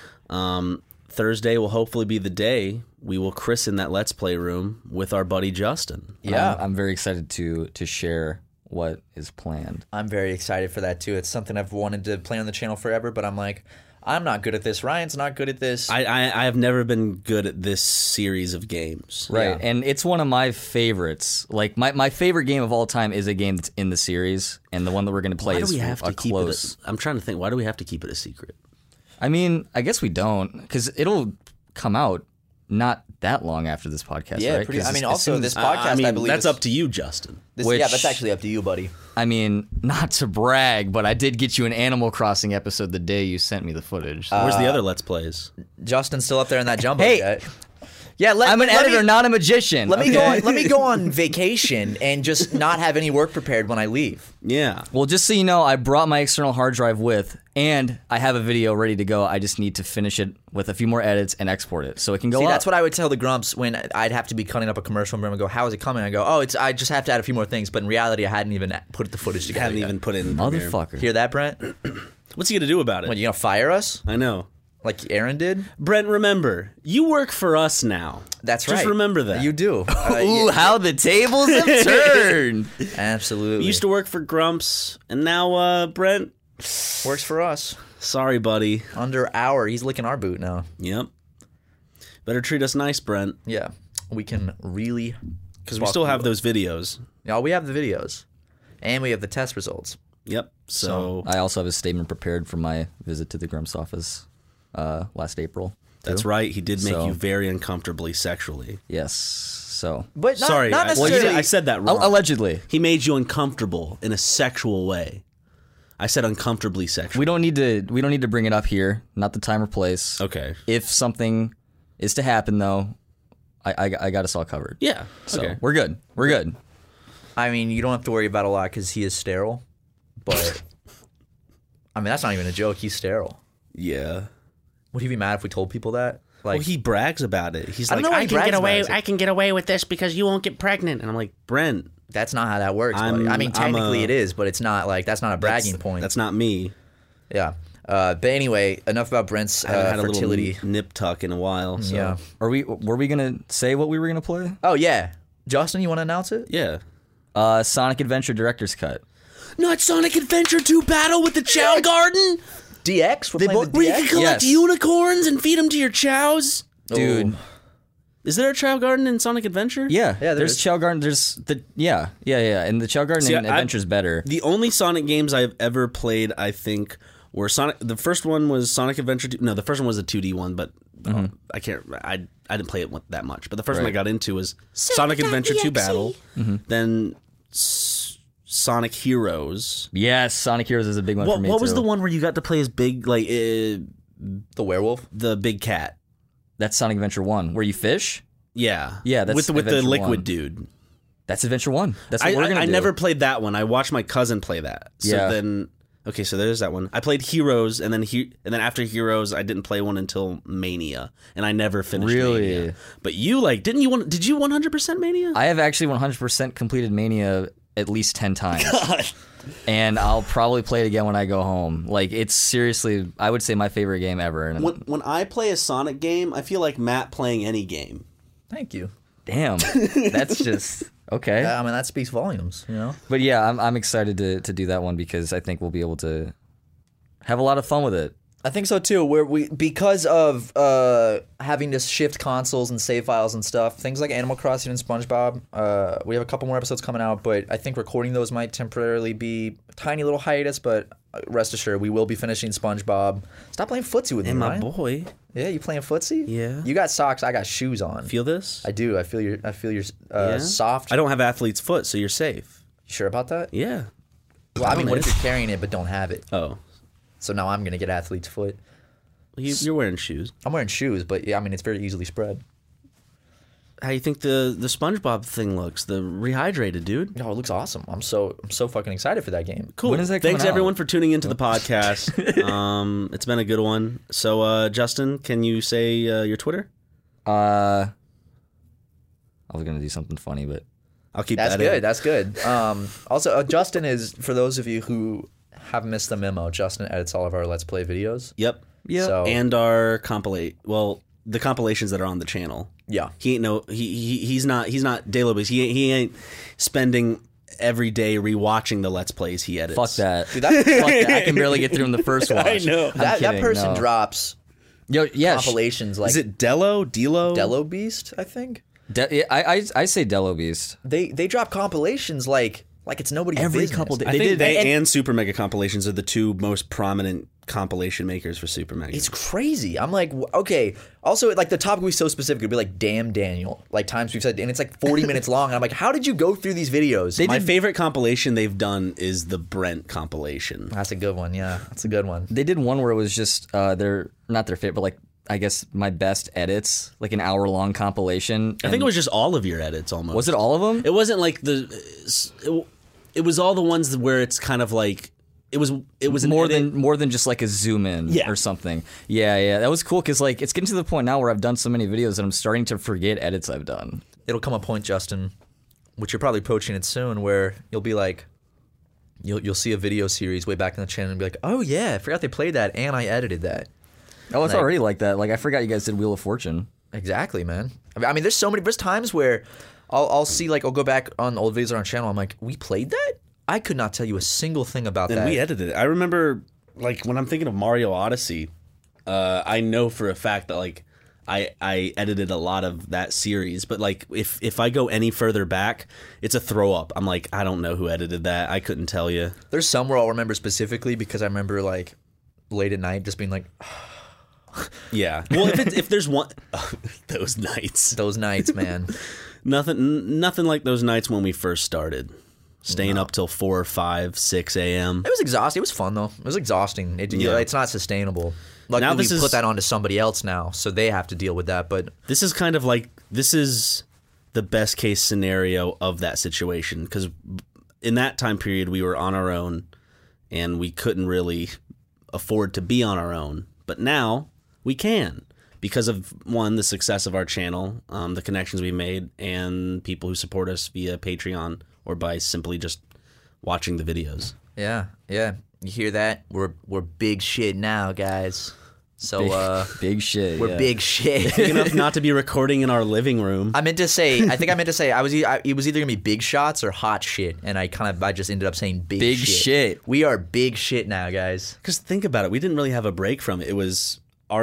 Thursday will hopefully be the day we will christen that Let's Play room with our buddy Justin. Yeah. I'm very excited to share what is planned. I'm very excited for that too. It's something I've wanted to play on the channel forever, but I'm like, I'm not good at this. Ryan's not good at this. I have never been good at this series of games. Right, Yeah. and it's one of my favorites. Like my favorite game of all time is a game that's in the series, and the one that we're going to play Why do is we have to keep close. it? I'm trying to think. Why do we have to keep it a secret? I mean, I guess we don't, because it'll come out not that long after this podcast. Yeah, right? pretty- 'Cause I mean, as also soon this as- podcast, I believe that's is- up to you, Justin. which- yeah, that's actually up to you, buddy. I mean, not to brag, but I did get you an Animal Crossing episode the day you sent me the footage. Where's the other Let's Plays? Justin's still up there in that jumbo Hey! jet. Yeah, I'm an editor, not a magician. Let me okay? go on vacation and just not have any work prepared when I leave. Yeah. Well, just so you know, I brought my external hard drive with, and I have a video ready to go. I just need to finish it with a few more edits and export it so it can go See, up. that's what I would tell the Grumps when I'd have to be cutting up a commercial and go, "How is it coming?" I go, "Oh, I just have to add a few more things." But in reality, I hadn't even put the footage together. Haven't yet. even put it in Premiere. Motherfucker. Hear that, Brent? What's he gonna do about it? What, you gonna fire us I know. like Aaron did? Brent, remember, you work for us now. That's right. Just remember that. You do. Ooh, how the tables have turned. Absolutely. You used to work for Grumps, and now, Brent, Works for us. sorry, buddy. Under hour. He's licking our boot now. Yep. Better treat us nice, Brent, Yeah. We can really. because we still have those videos. Yeah, we have the videos. And we have the test results. Yep. So I also have a statement prepared for my visit to the Grumps office last April. that's right. He did make So- you very uncomfortably sexually. Yes. So But not, Sorry, not I necessarily. said that wrong. allegedly, He made you uncomfortable in a sexual way. I said uncomfortably sexual. we don't need to bring it up here. Not the time or place. Okay. If something is to happen, though, I got us all covered. Yeah. So Okay. we're good. We're good. I mean, you don't have to worry about a lot because he is sterile. But, I mean, that's not even a joke. He's sterile. Yeah. Would he be mad if we told people that? Like, Well, he brags about it. He's I like, don't know why I he can get brags away. about it. I can get away with this because you won't get pregnant. And I'm like, Brent, That's not how that works, buddy. I mean, technically it is, but it's not like that's not a bragging point. That's not me. Yeah. But anyway, enough about Brent's I haven't had fertility. a little nip tuck in a while. So. Yeah. Were we gonna say what we were gonna play? Oh yeah, Justin, you want to announce it? Yeah. Sonic Adventure Director's Cut. Not Sonic Adventure 2 Battle with the Chow Garden? DX? We're playing the Where you DX? can collect Yes. unicorns and feed them to your chows? Dude. Is there a Chow Garden in Sonic Adventure? Yeah, there there's is. Chow Garden. There's the and the Chow Garden See, in Adventure's better. The only Sonic games I've ever played, I think, were Sonic. The first one was Sonic Adventure 2. No, the first one was a 2D one, but I can't. I didn't play it that much. But the first one I got into was Sonic Adventure 2 Battle. Then Sonic Heroes. Yes, Sonic Heroes is a big one for me. What was too. the one where you got to play as big, like The werewolf? the big cat? That's Sonic Adventure 1, where you fish. Yeah, Yeah, that's with the Adventure liquid 1. dude. That's Adventure 1. That's what we're gonna do. I never played that one. I watched my cousin play that. So Yeah. then, okay, so there's that one. I played Heroes, and then after Heroes, I didn't play one until Mania, and I never finished. Really? Mania. But you didn't you want? Did you 100% Mania? I have actually 100% completed Mania at least 10 times. And I'll probably play it again when I go home. Like, it's seriously, I would say my favorite game ever. And When I play a Sonic game, I feel like Matt playing any game. Thank you. damn, that's just okay. I mean, that speaks volumes, you know? But yeah, I'm excited to do that one because I think we'll be able to have a lot of fun with it. I think so too. Because of having to shift consoles and save files and stuff, things like Animal Crossing and SpongeBob. We have a couple more episodes coming out, but I think recording those might temporarily be a tiny little hiatus. But rest assured, we will be finishing SpongeBob. Stop playing footsie with me, And my Ryan. boy, Yeah, you playing footsie? Yeah. You got socks. I got shoes on. feel this? I do. I feel your Yeah? soft. I don't have athlete's foot, so you're safe. You sure about that? Yeah. Well, I mean, what if you're carrying it but don't have it? Oh, So now I'm gonna get athlete's foot. you're wearing shoes. I'm wearing shoes, but yeah, I mean, it's very easily spread. How you think the SpongeBob thing looks? The rehydrated dude. No, it looks awesome. I'm so fucking excited for that game. Cool. When is that Thanks coming out? everyone for tuning into the podcast. It's been a good one. So, Justin, can you say your Twitter? I was gonna do something funny, but I'll keep That's that good. in. That's good. Also, Justin is, for those of you who have missed the memo, Justin edits all of our Let's Play videos. Yep. yeah, So, And our the compilations that are on the channel. yeah. He ain't he's not Dailobis. He ain't spending every day rewatching the Let's Plays he edits. fuck that. Dude, that, Fuck that. I can barely get through in the first watch. I know. I'm that kidding, person no. drops Yo, yeah, compilations like Is it Delo? Delo Beast, I think. I say Delo Beast. They drop compilations like it's nobody's Every business. couple days. I They think did- they and Super Mega compilations are the two most prominent compilation makers for Super Mega. It's crazy. I'm like, okay. Also, like the topic was so specific. It'd be like, "Damn Daniel," like times we've said, and it's like 40 minutes long. And I'm like, how did you go through these videos? My favorite compilation they've done is the Brent compilation. That's a good one. Yeah, that's a good one. They did one where it was just their not their favorite, but like I guess my best edits, like an hour-long compilation. I think it was just all of your edits almost. Was it all of them? It wasn't like it was all the ones where it's kind of like it was an more edit. than just like a zoom in Yeah. or something. Yeah, that was cool because like it's getting to the point now where I've done so many videos that I'm starting to forget edits I've done. It'll come a point, Justin, which you're probably approaching it soon, where you'll be like, you'll see a video series way back in the channel and be like, oh yeah, I forgot they played that and I edited that. Oh, it's Like- already like that. Like I forgot you guys did Wheel of Fortune. Exactly, man. I mean, there's times where I'll see, like, I'll go back on old videos on our channel. I'm like, we played that? I could not tell you a single thing about And that. we edited it. I remember, like, when I'm thinking of Mario Odyssey, I know for a fact that, like, I edited a lot of that series. But, like, if I go any further back, it's a throw up. I'm like, I don't know who edited that. I couldn't tell you. There's some where I'll remember specifically because I remember, like, late at night just being like, Yeah. Well, if there's one, those nights, those nights, man. nothing like those nights when we first started, staying up till 4 or 5, 6 a.m. It was exhausting. It was fun, though. It was exhausting. Yeah. It's not sustainable. Luckily, Now we this is- put that onto somebody else now, so they have to deal with that. But This is kind of like this is the best case scenario of that situation because in that time period we were on our own and we couldn't really afford to be on our own, but now we can because of one, the success of our channel, the connections we made, and people who support us via Patreon or by simply just watching the videos. Yeah. You hear that? We're big shit now, guys. So Big shit. we're yeah. big shit. Big enough not to be recording in our living room. I meant to say it was either gonna be big shots or hot shit, and I just ended up saying big shit. We are big shit now, guys. Because think about it, we didn't really have a break from it. It was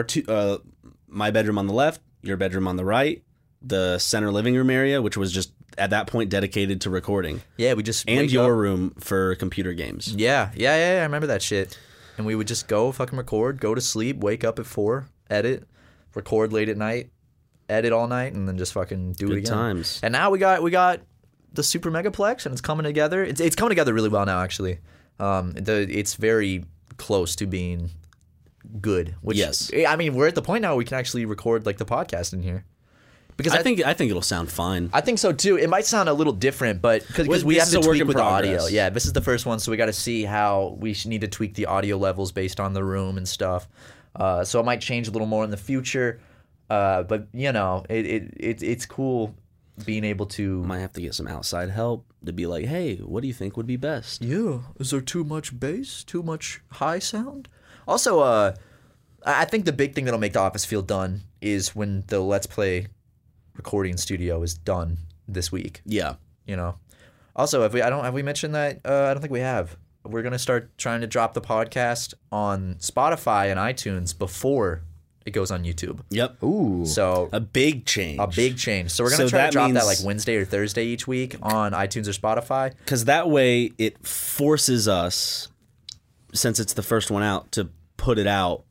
my bedroom on the left, your bedroom on the right, the center living room area, which was just at that point dedicated to recording, Yeah, we just and wake your up. room for computer games. Yeah. I remember that shit. And we would just go fucking record, go to sleep, wake up at 4, edit, record late at night, edit all night, and then just fucking do it Good again. times. And now we got the Super Megaplex, and it's coming together. It's coming together really well now, actually. It's very close to being good. Which, Yes. I mean, we're at the point now where we can actually record like the podcast in here. Because I think it'll sound fine. I think so too. It might sound a little different, but because we This have is to a work tweak in with the progress. audio. Yeah, this is the first one, so we got to see how we need to tweak the audio levels based on the room and stuff. So it might change a little more in the future, but you know, it's cool being able to. Might have to get some outside help to be like, hey, what do you think would be best? Yeah, is there too much bass? Too much high sound? Also, I think the big thing that'll make The Office feel done is when the Let's Play recording studio is done this week. Yeah. You know. Also, have we mentioned that? I don't think we have. We're gonna start trying to drop the podcast on Spotify and iTunes before it goes on YouTube. Yep. Ooh. So A big change. a big change. So we're gonna So try to that drop that means- like Wednesday or Thursday each week on iTunes or Spotify. Because that way it forces us, since it's the first one out, to put it out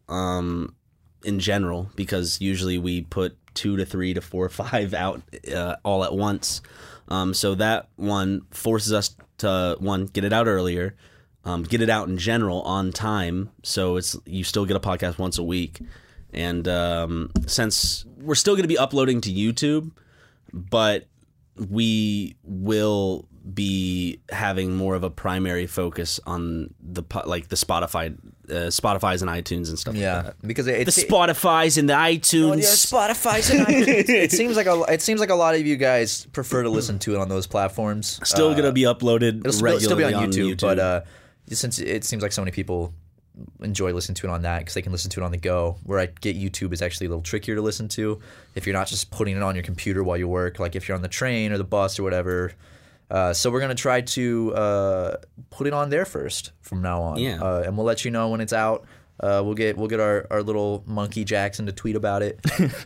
in general, because usually we put 2 to 3 to 4 or 5 out all at once. So that one forces us to, one, get it out earlier, get it out in general on time, so you still get a podcast once a week. And since we're still going to be uploading to YouTube, but we will be having more of a primary focus on the Spotify's and iTunes and stuff like that. because The Spotify's and the iTunes. Spotify's and iTunes. It seems like a lot of you guys prefer to listen to it on those platforms. Still going to be uploaded It'll regularly still be on on YouTube, but since it seems like so many people enjoy listening to it on that because they can listen to it on the go, where I get YouTube is actually a little trickier to listen to if you're not just putting it on your computer while you work, like if you're on the train or the bus or whatever. So we're going to try to put it on there first from now on. Yeah. And we'll let you know when it's out. We'll get our little monkey Jackson to tweet about it.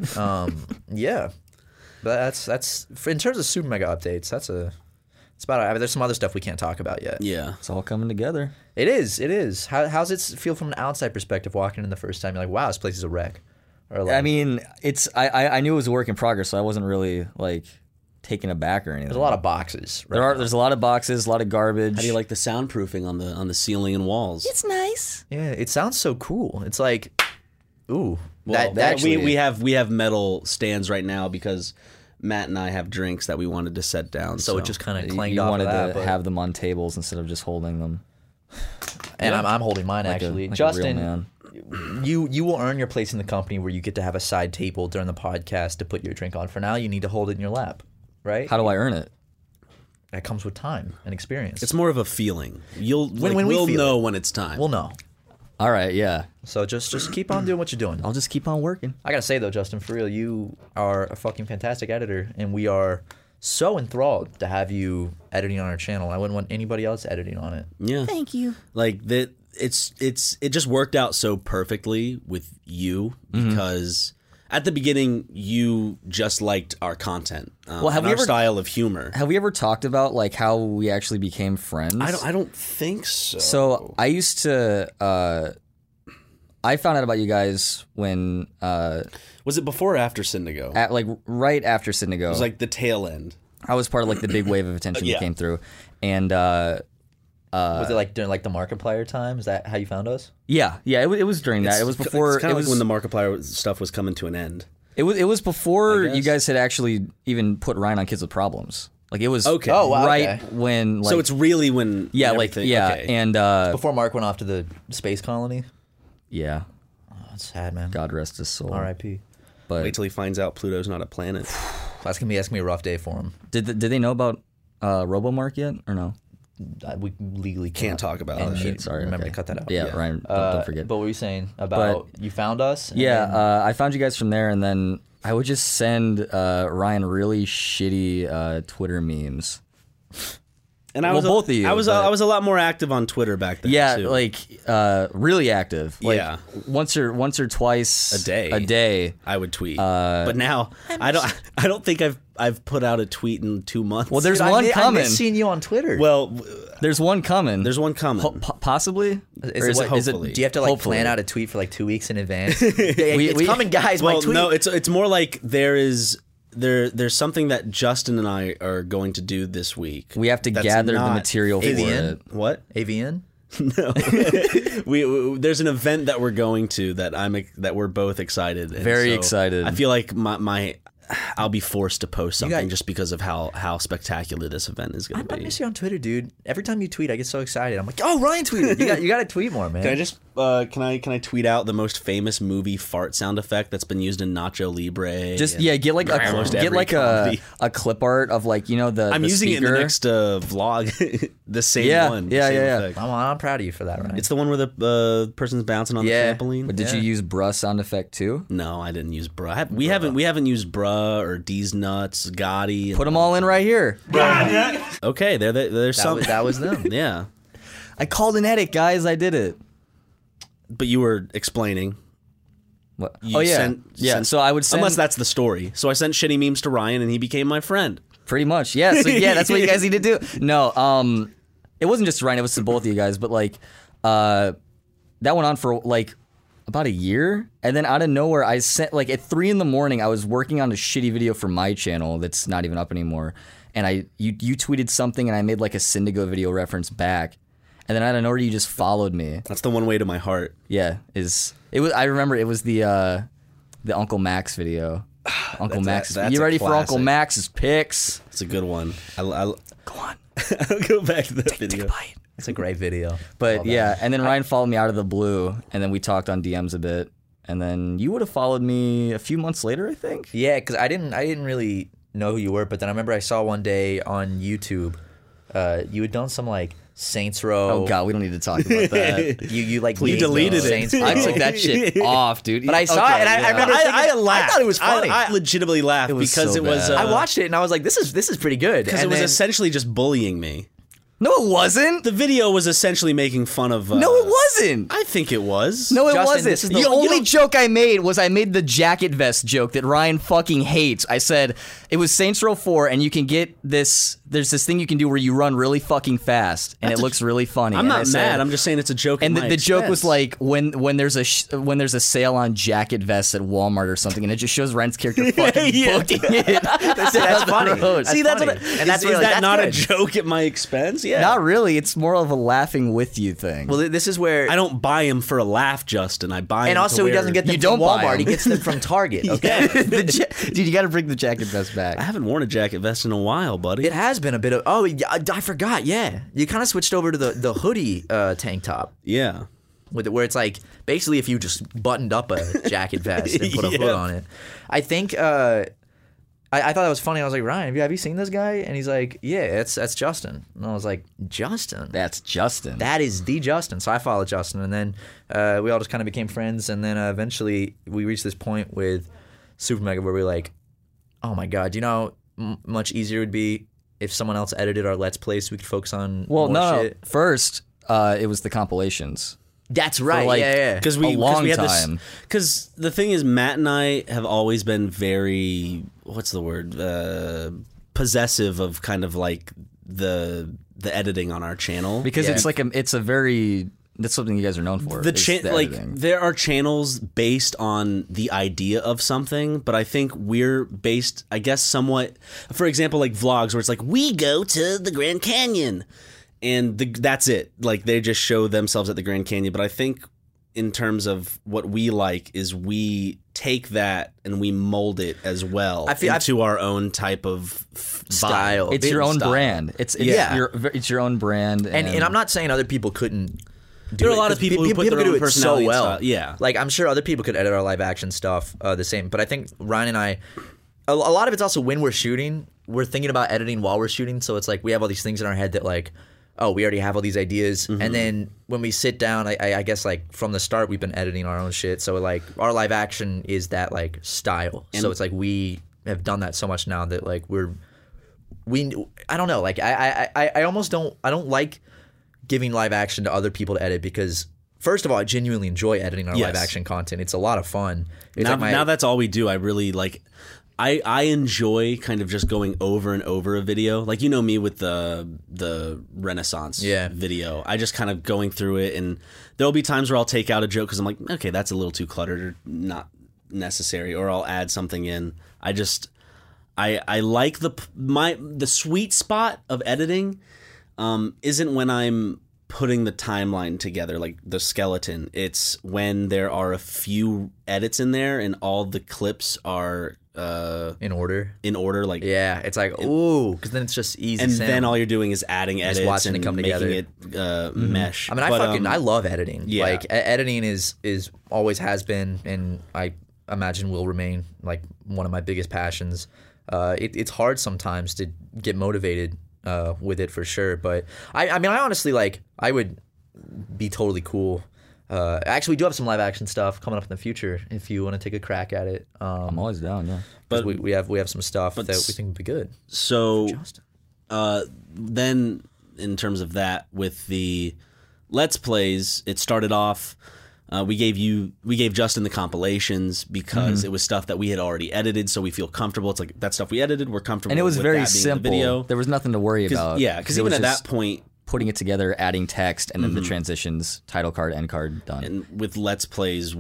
Yeah. But that's in terms of Super Mega updates, that's about it. I mean, there's some other stuff we can't talk about yet. Yeah. It's all coming together. It is. How's it feel from an outside perspective walking in the first time? You're like, wow, this place is a wreck. Or like, I mean, I knew it was a work in progress, so I wasn't really like taken aback or anything. there's a lot of boxes. Right There's a lot of boxes, a lot of garbage. How do you like the soundproofing on the ceiling and walls? It's nice. Yeah, it sounds so cool. It's like, ooh, Well, that actually we have metal stands right now because Matt and I have drinks that we wanted to set down. So it just kind of clanged You off wanted of that. to but- have them on tables instead of just holding them. and I'm holding mine Like actually. a real Justin, man. you will earn your place in the company where you get to have a side table during the podcast to put your drink on. For now, you need to hold it in your lap, right? How do I earn it? That comes with time and experience. It's more of a feeling. We'll we feel know when it's time. We'll know. All right, yeah. So just keep on doing what you're doing. I'll just keep on working. I gotta say though, Justin, for real, you are a fucking fantastic editor, and we are so enthralled to have you editing on our channel. I wouldn't want anybody else editing on it. Yeah. Thank you. Like that. It just worked out so perfectly with you because at the beginning you just liked our content. Well, have and we our ever- style of humor? Have we ever talked about like how we actually became friends? I don't think so. So I used to. I found out about you guys when Was it before or after Syndigo? at like right after Syndigo. It was like the tail end. I was part of like the big wave of attention Yeah. that came through, and Was it like during like the Markiplier time? Is that how you found us? yeah, it was during that. It was before. It's kind It of was like when the Markiplier stuff was coming to an end. it was before I guess. you guys had actually even put Ryan on Kids with Problems. Like it was Okay. Oh, wow, right okay. when like So it's really when yeah when like everything- yeah okay. and Before Mark went off to the space colony? yeah, Oh, that's sad, man. God rest his soul. R.I.P. But Wait till he finds out Pluto's not a planet. That's gonna be a rough day for him. did they know about RoboMark yet or no? We legally Can't talk about and that you shit. Sorry, remember okay. to cut that out. Yeah, Ryan, don't forget. But what were you saying about you found us? and Yeah, then- I found you guys from there, and then I would just send Ryan really shitty Twitter memes. And I Well, was both of you, I was but- a lot more active on Twitter back then. Yeah, too. like really active. Like, Yeah. once or twice A day. A day. I would tweet. But now I don't think I've put out a tweet in 2 months. Well, there's Dude, one I coming. miss seeing you on Twitter. well, There's one coming. there's one coming. Possibly. is Or it, hopefully? do you have to like Hopefully. plan out a tweet for like 2 weeks in advance? It's coming, guys. Well, my tweet. no, it's more like there's something that Justin and I are going to do this week. We have to that's gather the not material for AVN? it. What? AVN. we there's an event that we're going to that we're both excited. And Very so excited. I feel like I'll be forced to post something got- just because of how spectacular this event is going to I be. miss you on Twitter, dude. Every time you tweet, I get so excited. I'm like, oh, Ryan tweeted. You got to tweet more, man. Can I just can I tweet out the most famous movie fart sound effect that's been used in Nacho Libre? Just and get like almost get every like comedy. a clip art of like the I'm the using speaker. it in the next vlog. The same Yeah, one. yeah, same yeah, yeah. effect. I'm proud of you for that, Ryan. It's the one where the person's bouncing on Yeah. the trampoline. But did you use bruh sound effect too? No, I didn't use bruh. We haven't used bruh or D's nuts, Gotti. Put them all in right here. Okay, there's some. that was them. Yeah, I called an edit, guys. I did it. but you were explaining. What? You Oh yeah, sent- So I would send unless that's the story. So I sent shitty memes to Ryan, and he became my friend. pretty much. Yeah. So yeah, that's what you guys need to do. No, it wasn't just Ryan. It was to both of you guys. But like, that went on for like about a year, and then out of nowhere, I sent like at 3 a.m. I was working on a shitty video for my channel that's not even up anymore, and you tweeted something, and I made like a Syndigo video reference back, and then out of nowhere, you just followed me. That's the one way to my heart. Yeah, I remember it was the Uncle Max video. Uncle Max. that's You a ready for Uncle classic. Max's picks? It's a good one. Go on. I'll go back to that video. Take a bite. It's a great video. But Love that. yeah, and then Ryan followed me out of the blue, and then we talked on DMs a bit, and then you would have followed me a few months later, I think. Yeah, because I didn't really know who you were, but then I remember I saw one day on YouTube, you had done some like Saints Row. Oh god, we don't need to talk about that. You like You deleted it. Saints Row. I took that shit off, dude. But I saw it, and I remember thinking, I laughed. I thought it was funny. I legitimately laughed was because so it was. bad. I watched it and I was like, this is pretty good. because it And was then- essentially just bullying me. No, it wasn't. The video was essentially making fun of. No, it wasn't. I think it was. No, it Justin, wasn't. this is the- The you only don't- joke I made was I made the jacket vest joke that Ryan fucking hates. I said it was Saints Row 4, and you can get this. There's this thing you can do where you run really fucking fast, and it looks really funny. I'm And not I said- mad. I'm just saying it's a joke. And at my the joke was expense. like when there's a sale on jacket vests at Walmart or something, and it just shows Ryan's character fucking Yeah. booking it. that's funny. See, that's funny. what. And that's is really- that that's not good. a joke at my expense? Yeah. Not really. It's more of a laughing with you thing. Well, this is where. I don't buy him for a laugh, Justin. I buy him. and to also, he wear- doesn't get them You from don't buy Walmart. 'em. He gets them from Target. Okay. Dude, you got to bring the jacket vest back. I haven't worn a jacket vest in a while, buddy. It has been a bit of. Oh, yeah, I forgot. Yeah, you kind of switched over to the hoodie tank top. Yeah. With it, where it's like basically if you just buttoned up a jacket vest and put a hood Yeah. on it. I think I thought that was funny. I was like, Ryan, have you seen this guy? And he's like, yeah, that's Justin. And I was like, Justin? That's Justin. That is the Justin. So I followed Justin, and then we all just kind of became friends. And then eventually we reached this point with Super Mega where we were like, oh my god, you know how much easier it would be if someone else edited our Let's Play so we could focus on well, more no. shit. First, it was the compilations. That's right. like- yeah. Because A long time. Because the thing is, Matt and I have always been very, what's the word, possessive of kind of like the editing on our channel. Because Yeah. it's like it's a very that's something you guys are known for. the is like editing. there are channels based on the idea of something, but I think we're based, I guess, somewhat. For example, like vlogs where it's like we go to the Grand Canyon, and that's it. Like they just show themselves at the Grand Canyon. But I think in terms of what we like is we take that and we mold it as well into our own type of Style. vibe. It's your own Style. brand. It's Yeah. it's your own brand. And I'm not saying other people couldn't. There are a lot of people who put their could own do it personality so and well. style. Yeah. like I'm sure other people could edit our live action stuff the same. But I think Ryan and I, a lot of it's also when we're shooting. we're thinking about editing while we're shooting, so it's like we have all these things in our head that like, oh, we already have all these ideas, and then when we sit down, I guess like from the start we've been editing our own shit, so like our live action is that like style, so it's like we have done that so much now that like I don't know, like I almost don't like giving live action to other people to edit because first of all I genuinely enjoy editing our live action content. It's a lot of fun. It's now that's all we do. I really like. I enjoy kind of just going over and over a video. Like, you know me with the Renaissance video. I just kind of going through it, and there'll be times where I'll take out a joke because I'm like, okay, that's a little too cluttered or not necessary, or I'll add something in. I like the sweet spot of editing isn't when I'm putting the timeline together, like the skeleton. It's when there are a few edits in there and all the clips are in order, like it's like ooh, because then it's just easy. And then all you're doing is adding edits watching and it come together. making it mesh. I mean, I love editing. Yeah. Like editing is always has been, and I imagine will remain like one of my biggest passions. It's hard sometimes to get motivated with it for sure, but I mean, I honestly like I would be totally cool. Actually, we do have some live action stuff coming up in the future. If you want to take a crack at it, I'm always down. Yeah, but we have some stuff that we think would be good. So, then in terms of that, with the Let's Plays, it started off. We gave Justin the compilations because it was stuff that we had already edited, so we feel comfortable. It's like that stuff we edited, we're comfortable. And it was with very that being simple. The video. There was nothing to worry about. Yeah, because even at that point, putting it together, adding text, and then the transitions, title card, end card, done. and with Let's Plays,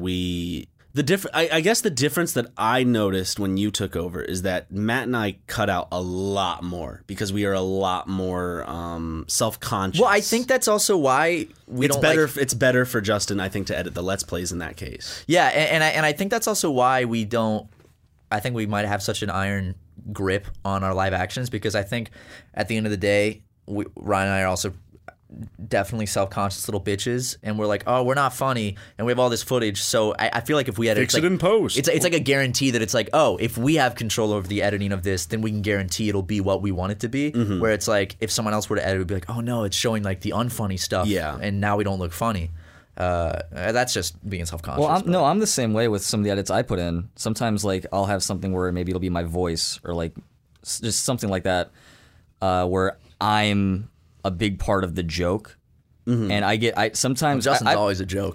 I guess the difference that I noticed when you took over is that Matt and I cut out a lot more because we are a lot more self-conscious. Well, I think that's also why it's better for Justin, I think, to edit the Let's Plays in that case. Yeah, and I think that's also why we don't. I think we might have such an iron grip on our live actions because I think at the end of the day, Ryan and I are also definitely self-conscious little bitches, and we're like, oh, we're not funny, and we have all this footage, so I feel like if we edit, Fix it in post. It's like a guarantee that it's like, oh, if we have control over the editing of this, then we can guarantee it'll be what we want it to be. Where it's like, if someone else were to edit, it would be like, oh no, it's showing like the unfunny stuff, and now we don't look funny. That's just being self-conscious. Well, I'm the same way with some of the edits I put in. Sometimes like I'll have something where maybe it'll be my voice or like just something like that, where I'm a big part of the joke, and I sometimes Justin's always a joke.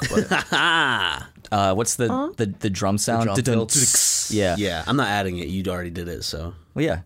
But what's the drum sound? The drum fills. Yeah. I'm not adding it. You already did it, so. Well, yeah.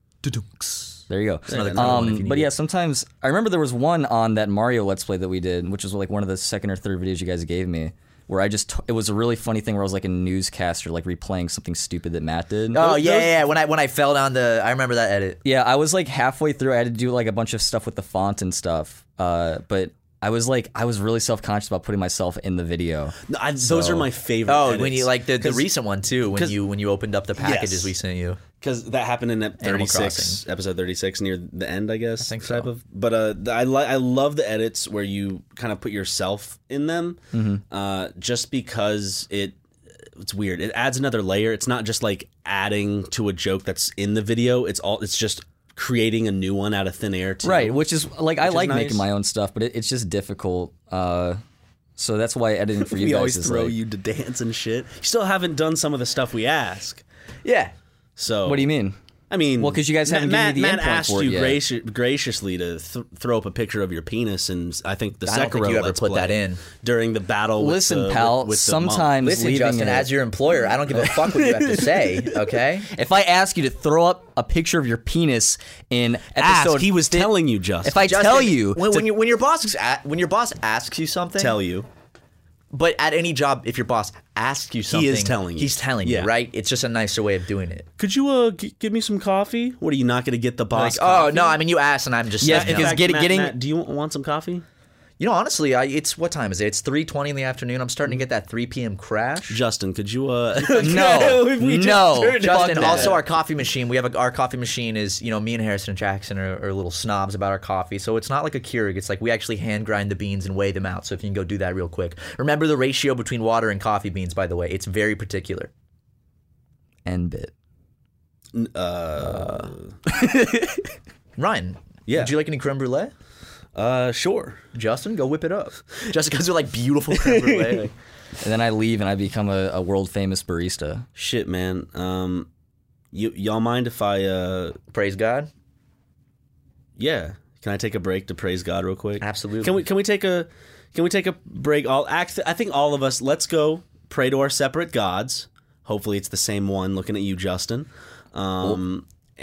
There you go. Another one if you need but it. yeah, sometimes I remember there was one on that Mario Let's Play that we did, which was like one of the second or third videos you guys gave me, where it was a really funny thing where I was like a newscaster, like replaying something stupid that Matt did. Oh yeah. When I fell down I remember that edit. Yeah, I was like halfway through. I had to do like a bunch of stuff with the font and stuff. But I was really self-conscious about putting myself in the video. No, those are my favorite. Oh, edits. when you like the recent one too, when you opened up the packages we sent you. Because that happened in Animal episode 36, near the end, I guess. I think so. But I love the edits where you kind of put yourself in them, just because it's weird. It adds another layer. It's not just like adding to a joke that's in the video. It's just creating a new one out of thin air too. Right, which is like I like nice. making my own stuff, but it's just difficult. So that's why editing for you we guys always is throw like, you to dance and shit. You still haven't done some of the stuff we ask. Yeah. So What do you mean? I mean, Well, 'cause you guys haven't given me the Matt endpoint asked for it you yet. graciously to throw up a picture of your penis, and I think the I don't think Sekiro you ever Let's put Play that in. during the battle. Listen, with the, pal. with the monk. Sometimes Listen, leaving Justin, it, as your employer, I don't give a fuck what you have to say. Okay. if I ask you to throw up a picture of your penis in episode, Ask. He was telling you, Justin. If I tell you, when your boss asks you something, tell you. But at any job, if your boss asks you something, telling you. He's telling Yeah. you, right? It's just a nicer way of doing it. Could you give me some coffee? What, are you not going to get the boss? Like, oh coffee? no, I mean you asked, and I'm just Yeah, saying In no. because fact, getting- Matt, do you want some coffee? You know, honestly, it's what time is it? It's 3:20 in the afternoon. I'm starting to get that 3 p.m. crash. Justin, could you? no, Justin, fuck that. also our coffee machine. We have our coffee machine is, me and Harrison and Jackson are little snobs about our coffee. So it's not like a Keurig. It's like we actually hand grind the beans and weigh them out. So if you can go do that real quick. Remember the ratio between water and coffee beans, by the way. It's very particular. N-bit. Ryan, Yeah. would you like any creme brulee? Sure. Justin, go whip it up. Justin goes with like beautiful creme brulee. Like, And then I leave and I become a world famous barista. Shit, man. Y'all mind if I? praise God. Yeah. Can I take a break to praise God real quick? Absolutely. Can we take a break? I think all of us. Let's go pray to our separate gods. Hopefully, it's the same one. Looking at you, Justin. And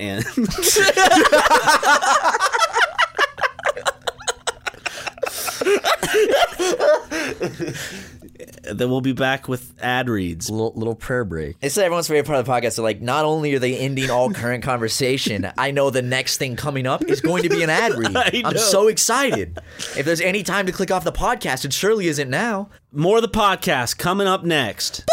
then we'll be back with ad reads. Little prayer break. It's everyone's favorite part of the podcast. So, like, not only are they ending all current conversation, I know the next thing coming up is going to be an ad read. I'm so excited. If there's any time to click off the podcast, it surely isn't now. More of the podcast coming up next.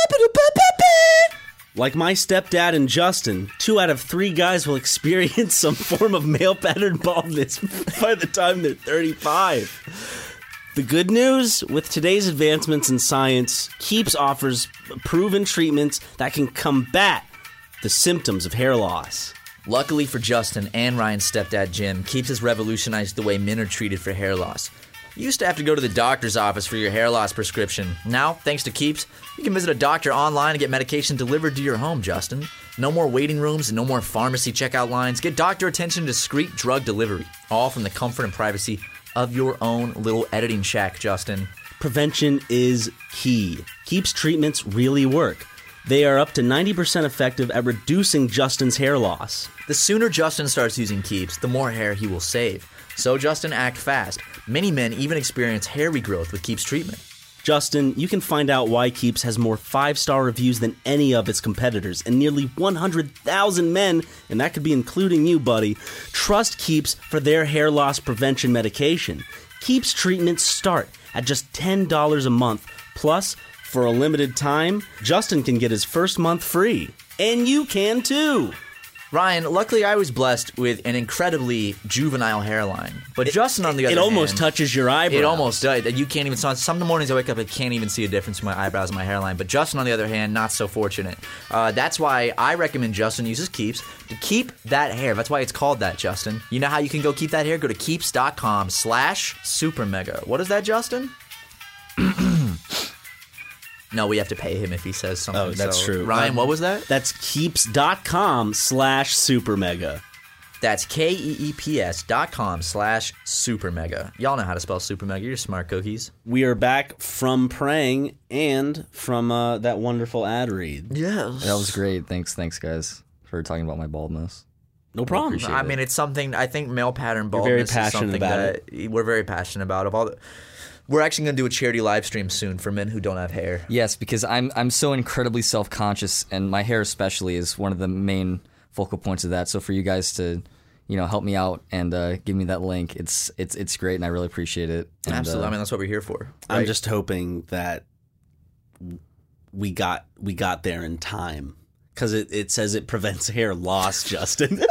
Like my stepdad and Justin, 2 out of 3 guys will experience some form of male pattern baldness by the time they're 35. The good news, with today's advancements in science, Keeps offers proven treatments that can combat the symptoms of hair loss. Luckily for Justin and Ryan's stepdad, Jim, Keeps has revolutionized the way men are treated for hair loss. You used to have to go to the doctor's office for your hair loss prescription. Now, thanks to Keeps, you can visit a doctor online and get medication delivered to your home, Justin. No more waiting rooms and no more pharmacy checkout lines. Get doctor attention to discreet drug delivery, all from the comfort and privacy of your own little editing shack, Justin. Prevention is key. Keeps treatments really work. They are up to 90% effective at reducing Justin's hair loss. The sooner Justin starts using Keeps, the more hair he will save. So, Justin, act fast. Many men even experience hair regrowth with Keeps treatment. Justin, you can find out why Keeps has more 5-star reviews than any of its competitors, and nearly 100,000 men, and that could be including you, buddy, trust Keeps for their hair loss prevention medication. Keeps treatments start at just $10 a month. Plus, for a limited time, Justin can get his first month free. And you can too! Ryan, luckily I was blessed with an incredibly juvenile hairline. But Justin, on the other hand... It almost touches your eyebrows. It almost does. You can't even... Some mornings I wake up, I can't even see a difference in my eyebrows and my hairline. But Justin, on the other hand, not so fortunate. That's why I recommend Justin uses Keeps to keep that hair. That's why it's called that, Justin. You know how you can go keep that hair? Go to keeps.com/supermega. What is that, Justin? No, we have to pay him if he says something. Oh, that's true. Ryan, what was that? That's keeps.com/supermega. That's KEEPS.com/supermega. Y'all know how to spell supermega. You're smart cookies. We are back from praying and from that wonderful ad read. Yes. That was great. Thanks guys, for talking about my baldness. No problem. appreciate I mean, it's something, I think male pattern very baldness is passionate something about that we're very passionate about. We're actually going to do a charity live stream soon for men who don't have hair. Yes, because I'm so incredibly self-conscious, and my hair especially is one of the main focal points of that. So for you guys to, help me out and give me that link, it's great, and I really appreciate it. And, Absolutely. I mean, that's what we're here for. I'm right? just hoping that we got there in time, because it says it prevents hair loss, Justin.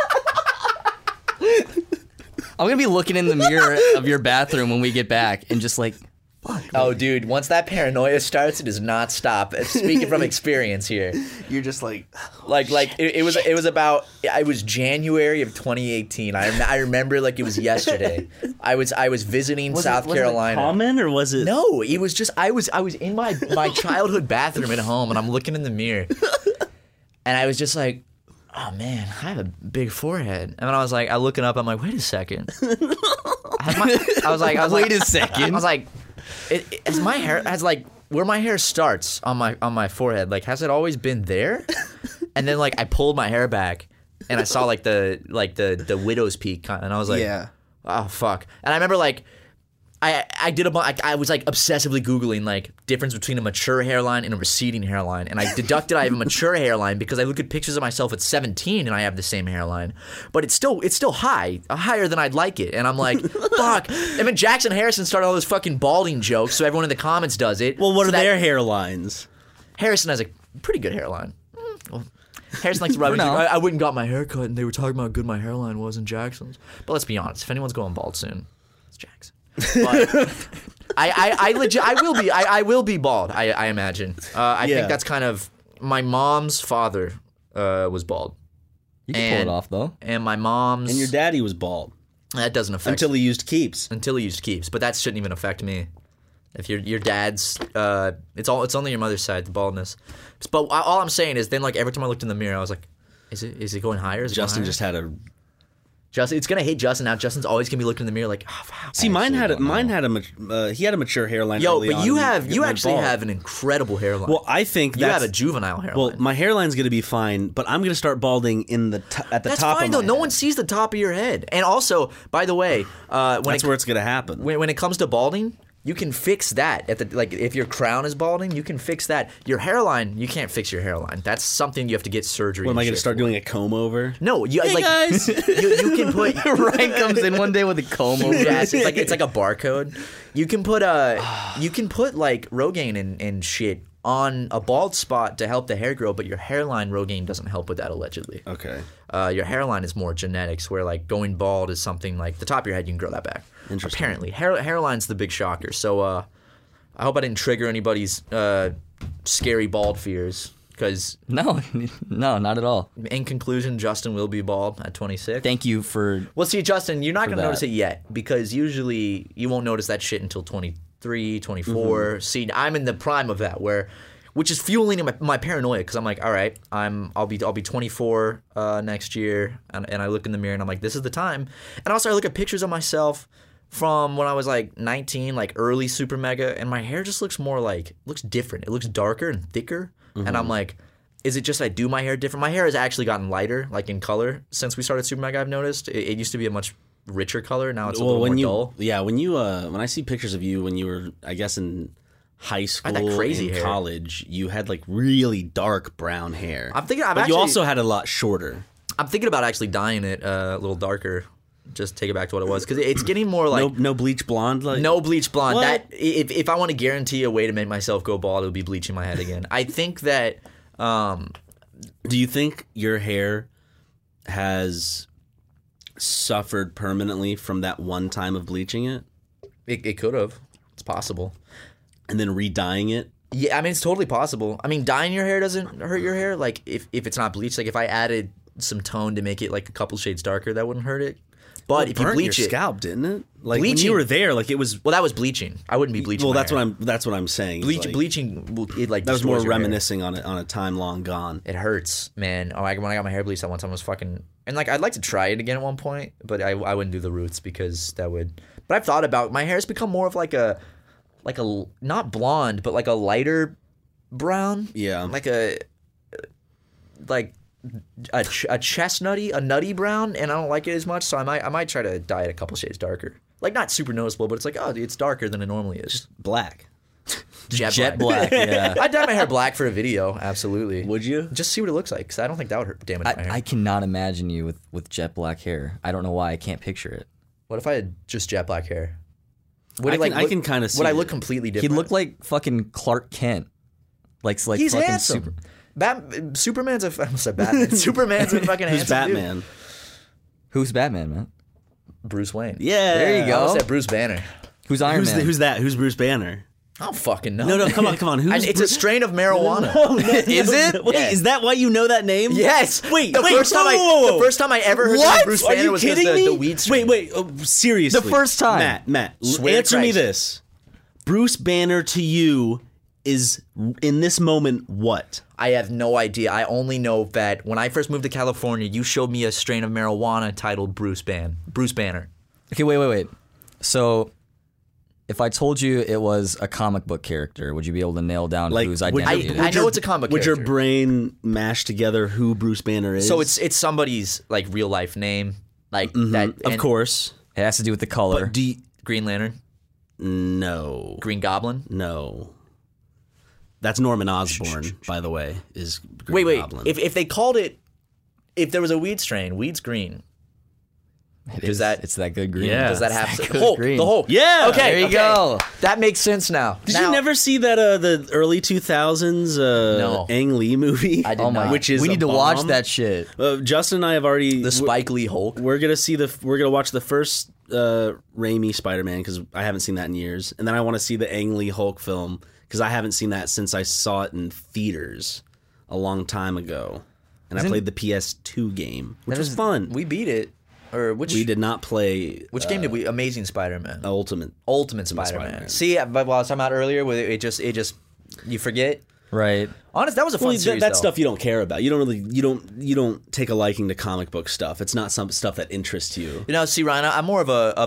I'm gonna be looking in the mirror of your bathroom when we get back, and just like, fuck. Oh, dude, once that paranoia starts, it does not stop. Speaking from experience here. You're just like It was January of 2018. I remember like it was yesterday. I was visiting South Carolina. Was it common, or was it? No, it was just I was in my childhood bathroom at home, and I'm looking in the mirror, and I was just like, oh man, I have a big forehead. And then I was like, I looking up, I'm like, wait a second. I was like, Wait a second. I was like, has my hair, where my hair starts on my forehead, like, has it always been there? And then like I pulled my hair back, and I saw like the widow's peak, and I was like, Yeah. Oh fuck. And I remember like I was like obsessively Googling like difference between a mature hairline and a receding hairline, and I deducted I have a mature hairline because I look at pictures of myself at 17 and I have the same hairline, but it's still higher than I'd like it, and I'm like, fuck. And then Jackson Harrison started all those fucking balding jokes, so everyone in the comments does it. Well, what So are their hairlines? Harrison has a pretty good hairline. Well, Harrison likes to rub. now. I went and got my hair cut, and they were talking about how good my hairline was in Jackson's. But let's be honest, if anyone's going bald soon, it's Jackson. But I will be bald. I imagine. I think that's kind of my mom's father was bald. You can pull it off though. And my mom's. And your daddy was bald That doesn't affect until he used Keeps. But that shouldn't even affect me. If your dad's, it's only your mother's side, the baldness. But all I'm saying is, then like every time I looked in the mirror, I was like, is it going higher? Justin just had a. Justin, it's gonna hate Justin now. Justin's always gonna be looking in the mirror like, oh, wow. See, he had a mature hairline. Yo, early but on you and went actually bald. have an incredible hairline. Well, I think you that's have a juvenile hairline. Well, my hairline's gonna be fine, but I'm gonna start balding at the that's top. fine of though. my No head. one sees the top of your head. And also, by the way, That's where it's gonna happen. when it comes to balding, you can fix that. If your crown is balding, you can fix that. Your hairline, you can't fix your hairline. That's something you have to get surgery. What, am I and gonna shit start for. doing a comb over? No, you Hey guys. you can put Ryan comes in one day with a comb over. yeah, it's like a barcode. You can put like Rogaine and shit on a bald spot to help the hair grow, but your hairline Rogaine doesn't help with that allegedly. Okay. Your hairline is more genetics, where like going bald is something like the top of your head you can grow that back. Interesting. Apparently, hairline's the big shocker. So I hope I didn't trigger anybody's scary bald fears. Because No, not at all. in conclusion, Justin will be bald at 26. Thank you for. Well, see, Justin, you're not going to that. notice it yet because usually you won't notice that shit until 23, 24. See, I'm in the prime of that which is fueling my paranoia because I'm like, all right, I'll be 24 next year, and I look in the mirror and I'm like, this is the time. And also I look at pictures of myself from when I was like 19, like early super mega, and my hair just looks different. It looks darker and thicker, and I'm like, is it just I do my hair different? My hair has actually gotten lighter, like in color, since we started super mega. I've noticed it used to be a much richer color. Now it's a little more dull. Yeah, when I see pictures of you when you were, I guess, in high school, that crazy and hair. college, you had like really dark brown hair. But you you also had a lot shorter. I'm thinking about actually dyeing it a little darker. Just take it back to what it was because it's getting more like No bleach blonde. Like no bleach blonde. What? That if I want to guarantee a way to make myself go bald, it would be bleaching my head again. I think that. Do you think your hair has suffered permanently from that one time of bleaching it It could have. It's possible. and then re-dyeing it? Yeah, I mean it's totally possible. I mean dyeing your hair doesn't hurt your hair. Like if it's not bleached, like if I added some tone to make it like a couple shades darker, that wouldn't hurt it. But if you burnt bleach your it, scalp, didn't it? Like when Bleaching- you were there, like it was. well, that was bleaching. I wouldn't be bleaching. Well, my that's hair. what I'm saying. Like, Bleaching. It like that was more destroys your hair. reminiscing on a time long gone. It hurts, man. Oh, when I got my hair bleached that one time, it was fucking. And like, I'd like to try it again at one point, but I wouldn't do the roots because that would. But I've thought about my hair has become more of like a not blonde, but like a lighter brown. Yeah. Like a chestnutty, a nutty brown, and I don't like it as much. So I might try to dye it a couple shades darker. Like not super noticeable, but it's like it's darker than it normally is. Black. Jet black, yeah. I'd dye my hair black for a video, absolutely. Would you? Just see what it looks like, because I don't think that would damage my hair. I cannot imagine you with jet black hair. I don't know why I can't picture it. What if I had just jet black hair? Would I can kinda see Would I it. look completely He'd different? look like fucking Clark Kent. Like He's fucking handsome. Superman's I almost said Batman. Superman's a fucking Who's handsome dude. Batman? Who's Batman, man? Bruce Wayne. Yeah. There you I go. almost said Bruce Banner. Who's Iron Who's Man? who's that? Who's Bruce Banner? I don't fucking know. No, come on. Who's It's a strain of marijuana. Is it? Wait, Yeah. is that why you know that name? Yes. Wait, the wait, first time whoa. the first time I ever heard What? of Bruce Are Banner you was because kidding me? the weed strain. Wait, seriously. The first time. Matt, Swear to answer me Christ. this. Bruce Banner to you is, in this moment, what? I have no idea. I only know that when I first moved to California, you showed me a strain of marijuana titled Bruce Banner. Okay, wait. So, if I told you it was a comic book character, would you be able to nail down Like, whose would identity I it is? I know it's a comic Would your character. brain mash together who Bruce Banner is? So it's somebody's like real life name, like that. Of and course. It has to do with the color. Do you, Green Lantern, no. Green Goblin. No. That's Norman Osborn, by the way, is Green Wait. Goblin. If they called it, if there was a weed strain, weed's green. Does that It's that good green. Yeah. does that It's have good Hulk? green. The Hulk. Yeah. Okay. There you okay. go. That makes sense now. Did you never see that the early 2000s No. Ang Lee movie? I did Oh my! not. Which is we a need to watch bomb? that shit. Justin and I have already the Spike Lee Hulk? We're gonna watch the first Raimi Spider-Man because I haven't seen that in years, and then I want to see the Ang Lee Hulk film because I haven't seen that since I saw it in theaters a long time ago. and I played the PS2 game, which was fun. We beat it. Or which We did not play which game did we? Amazing Spider-Man. Ultimate. Ultimate Spider-Man. See, but while I was talking about earlier, where it just you forget. Right. Honest, that was a fun series. That though. stuff you don't care about. You don't take a liking to comic book stuff. It's not some stuff that interests you. You know, see, Ryan, I'm more of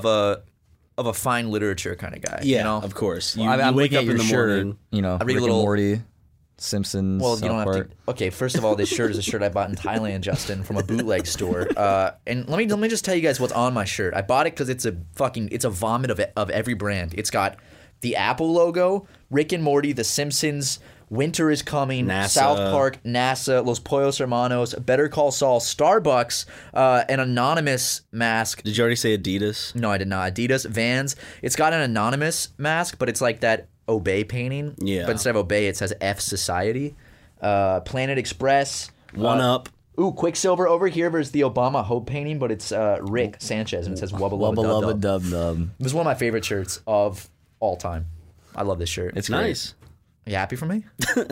a fine literature kind of guy. Yeah, you know? of course. Well, I'm wake looking up at your in the shirt, morning. you know, read a Rick little- and Morty, Simpsons, Well, you don't South have Park. to. Okay, first of all, this shirt is a shirt I bought in Thailand, Justin, from a bootleg store. And let me just tell you guys what's on my shirt. I bought it because it's a vomit of every brand. It's got the Apple logo, Rick and Morty, The Simpsons, Winter is Coming, NASA. South Park, NASA, Los Pollos Hermanos, Better Call Saul, Starbucks, an anonymous mask. Did you already say Adidas? No, I did not. Adidas, Vans. It's got an anonymous mask, but it's like that Obey painting. Yeah. But instead of Obey, it says F Society. Planet Express. One Up. Ooh, Quicksilver over here versus the Obama Hope painting, but it's Rick Sanchez, and it says Wubba Lubba Lubba Dub Lubba Dub. Dub Dub. This is one of my favorite shirts of all time. I love this shirt. It's Nice. Are you happy for me?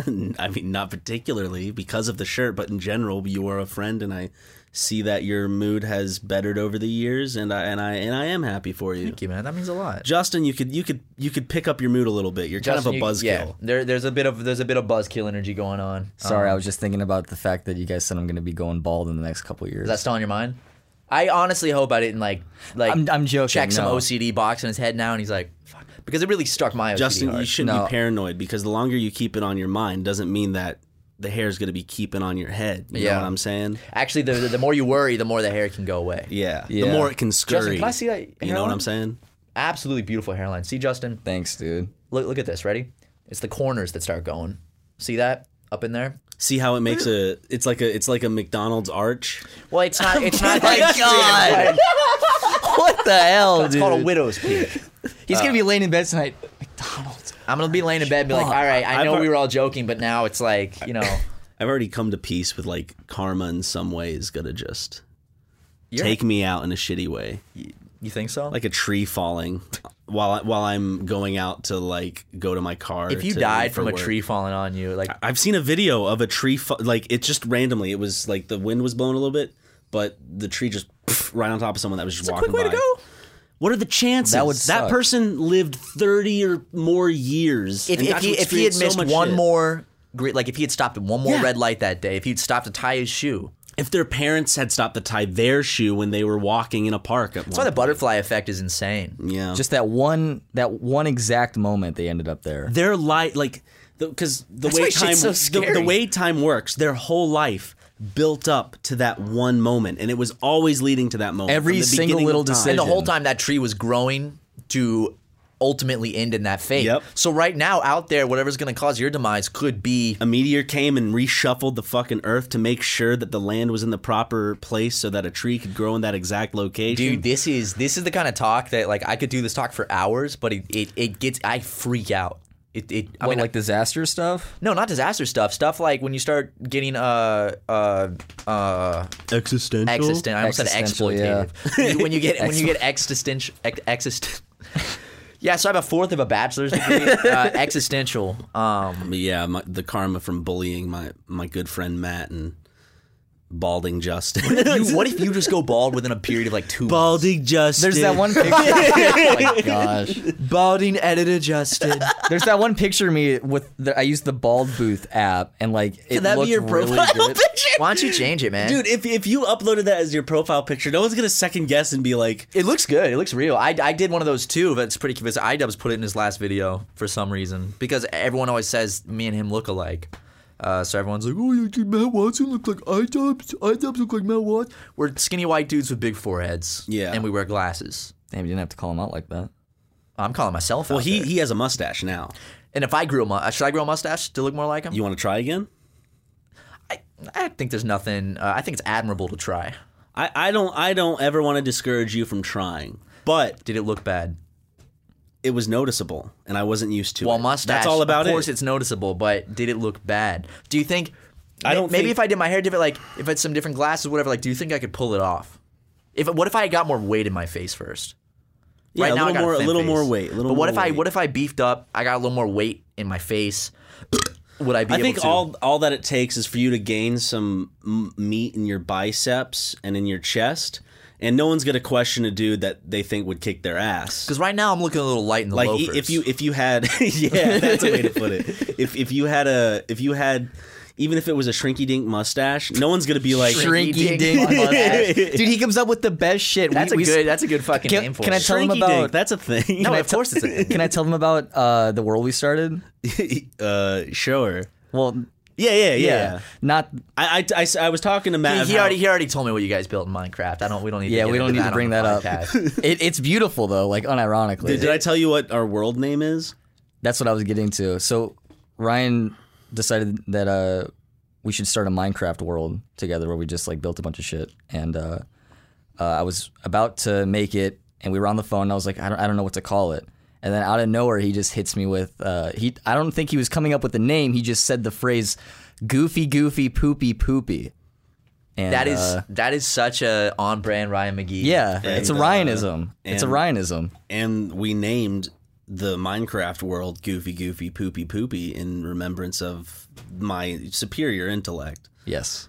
I mean, not particularly because of the shirt, but in general, you are a friend, and I see that your mood has bettered over the years, and I am happy for you. Thank you, man. That means a lot. Justin, you could pick up your mood a little bit. You're Justin, kind of a buzzkill. Yeah, there's a bit of buzzkill energy going on. Sorry, I was just thinking about the fact that you guys said I'm going to be going bald in the next couple of years. Is that still on your mind? I honestly hope I didn't like. I'm joking, Check some no. OCD box in his head now, and he's like, "Fuck," because it really struck my OCD Justin, hard. you shouldn't No. be paranoid because the longer you keep it on your mind doesn't mean that the hair is going to be keeping on your head. You know what I'm saying? Actually, the more you worry, the more the hair can go away. Yeah. The Yeah. more it can scurry. Justin, can I see that You know what hairline? I'm saying? Absolutely beautiful hairline. See, Justin, Thanks, dude. look at this. Ready? It's the corners that start going. See that up in there? See how it makes it's like a McDonald's arch. Well, it's not. It's not. my like- God. What the hell, It's dude? called a widow's peak. He's going to be laying in bed tonight. McDonald's. I'm gonna be laying in bed and be like, all right, I know we were all joking, but now it's like, you know, I've already come to peace with like karma in some way is gonna just you're- take me out in a shitty way. You think so? Like a tree falling while I'm going out to like go to my car. if you to died leave for from a work. tree falling on you, like I've seen a video of a tree like it just randomly. It was like the wind was blowing a little bit, but the tree just right on top of someone that was just walking quick way by. to go. What are the chances? That would suck. person lived 30 or more years. and got to If he had experience so missed much one shit. more, like if he had stopped at one more Yeah. red light that day, if he'd stopped to tie his shoe. If their parents had stopped to tie their shoe when they were walking in a park. That's why the butterfly effect is insane. Yeah. Just that one exact moment they ended up there. Their life, like, because the That's why way shit's time, so the scary. way time works, their whole life built up to that one moment, and it was always leading to that moment. Every from the single beginning little of time. decision. And the whole time that tree was growing to ultimately end in that fate. Yep. So right now out there, whatever's going to cause your demise could be. A meteor came and reshuffled the fucking earth to make sure that the land was in the proper place so that a tree could grow in that exact location. Dude, this is the kind of talk that like I could do this talk for hours, but it gets I freak out. I mean, Like disaster stuff? no, not disaster stuff. Stuff like when you start getting existential. I almost said Existential, exploitative. when you get existential. Yeah, so I have a fourth of a bachelor's degree, existential. But yeah, the karma from bullying my good friend Matt and balding Justin. What if you just go bald within a period of like 2 months? Balding Justin. There's that one picture. Oh my gosh. Balding editor Justin. There's that one picture of me with I used the Bald Booth app and like it Can that looked be your really profile good. picture? Why don't you change it, man? Dude, if you uploaded that as your profile picture, no one's gonna second guess and be like, It looks good. It looks real. I did one of those too, but it's pretty convincing. iDubbbz put it in his last video for some reason because everyone always says me and him look alike. So everyone's like, oh, Matt Watson look like iDubbbz. iDubbbz look like Matt Watson. We're skinny white dudes with big foreheads. Yeah. And we wear glasses. Damn, you didn't have to call him out like that. I'm calling myself well, out there. he has a mustache now. And if I grew should I grow a mustache to look more like him? You want to try again? I think there's nothing. I think it's admirable to try. I don't ever want to discourage you from trying, but Did it look bad? it was noticeable, and I wasn't used to Well, it. mustache. That's all about Of course, it. it's noticeable, but did it look bad? Do you think? I don't Maybe think- if I did my hair different, like if I had some different glasses, whatever. Like, do you think I could pull it off? What if I got more weight in my face first? Yeah, right now, I got a thin little face. more weight. But what if I beefed up? I got a little more weight in my face. would I be I able think to? all that it takes is for you to gain some meat in your biceps and in your chest, and no one's gonna question a dude that they think would kick their ass. Because right now I'm looking a little light in the Like loafers. if you had yeah, that's a way to put it. If you had even if it was a shrinky dink mustache, no one's gonna be like Shrinky dink mustache. Dude, he comes up with the best shit. that's a good fucking name for can I it. tell him Shrinky about? dink. That's a thing. No, of course it's a thing. Can I tell them about the world we started? Sure. Well, Yeah. not. I was talking to Matt. He already told me what you guys built in Minecraft. We don't need. Yeah, to we don't need to bring that up. up. It's beautiful though, like unironically. Did I tell you what our world name is? That's what I was getting to. So Ryan decided that we should start a Minecraft world together where we just like built a bunch of shit. And I was about to make it, and we were on the phone. And I was like, I don't know what to call it. And then out of nowhere, he just hits me with I don't think he was coming up with the name. He just said the phrase, "Goofy, goofy, poopy, poopy." And that is such a on brand Ryan McGee. yeah, And, it's a Ryanism. It's a and- Ryanism. And we named the Minecraft world Goofy Goofy Poopy Poopy in remembrance of my superior intellect. Yes.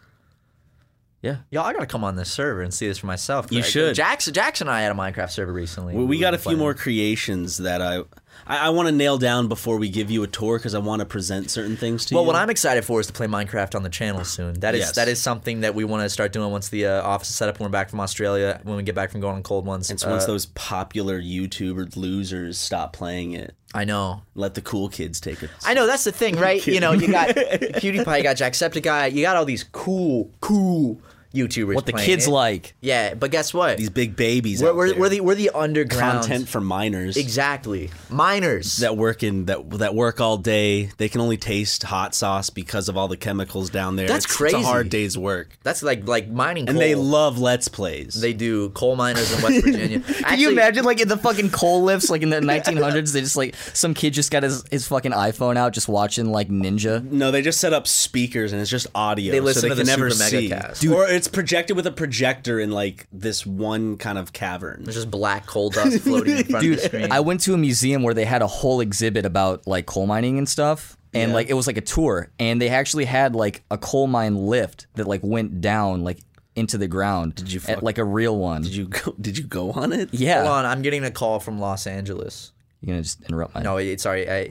Yeah. Yo, I gotta come on this server and see this for myself. You should. Jackson and I had a Minecraft server recently. We got a few playing. more creations that I want to nail down before we give you a tour because I want to present certain things to you. Well, what I'm excited for is to play Minecraft on the channel soon. That is Yes. that is something that we want to start doing once the office is set up when we're back from Australia, when we get back from going on cold ones. It's once those popular YouTuber losers stop playing it. I know. Let the cool kids take it. I know, that's the thing, right? You know, you got PewDiePie, you got Jacksepticeye, you got all these cool YouTubers What the playing kids it. like. Yeah, but guess what? These big babies. out there. We're the underground content for minors. Exactly. Miners. That work all day. They can only taste hot sauce because of all the chemicals down there. That's It's crazy. a hard day's work. That's like mining And coal. they love Let's Plays. They do. Coal miners in West Virginia. Can you imagine, like, in the fucking coal lifts, like, in the 1900s, they just, like, some kid just got his fucking iPhone out just watching, like, Ninja? No, they just set up speakers and it's just audio. They listen so to they can the never Super see. Megacast. Or it's projected with a projector in like this one kind of cavern. There's just black coal dust floating in front of the Dude, screen. I went to a museum where they had a whole exhibit about, like, coal mining and stuff. And, Yeah. like, it was, like, a tour. And they actually had, like, a coal mine lift that, like, went down, like, into the ground. Did you at, like, a real one. Did you go on it? Yeah. Hold on, I'm getting a call from Los Angeles. You're going to just interrupt my... No, it's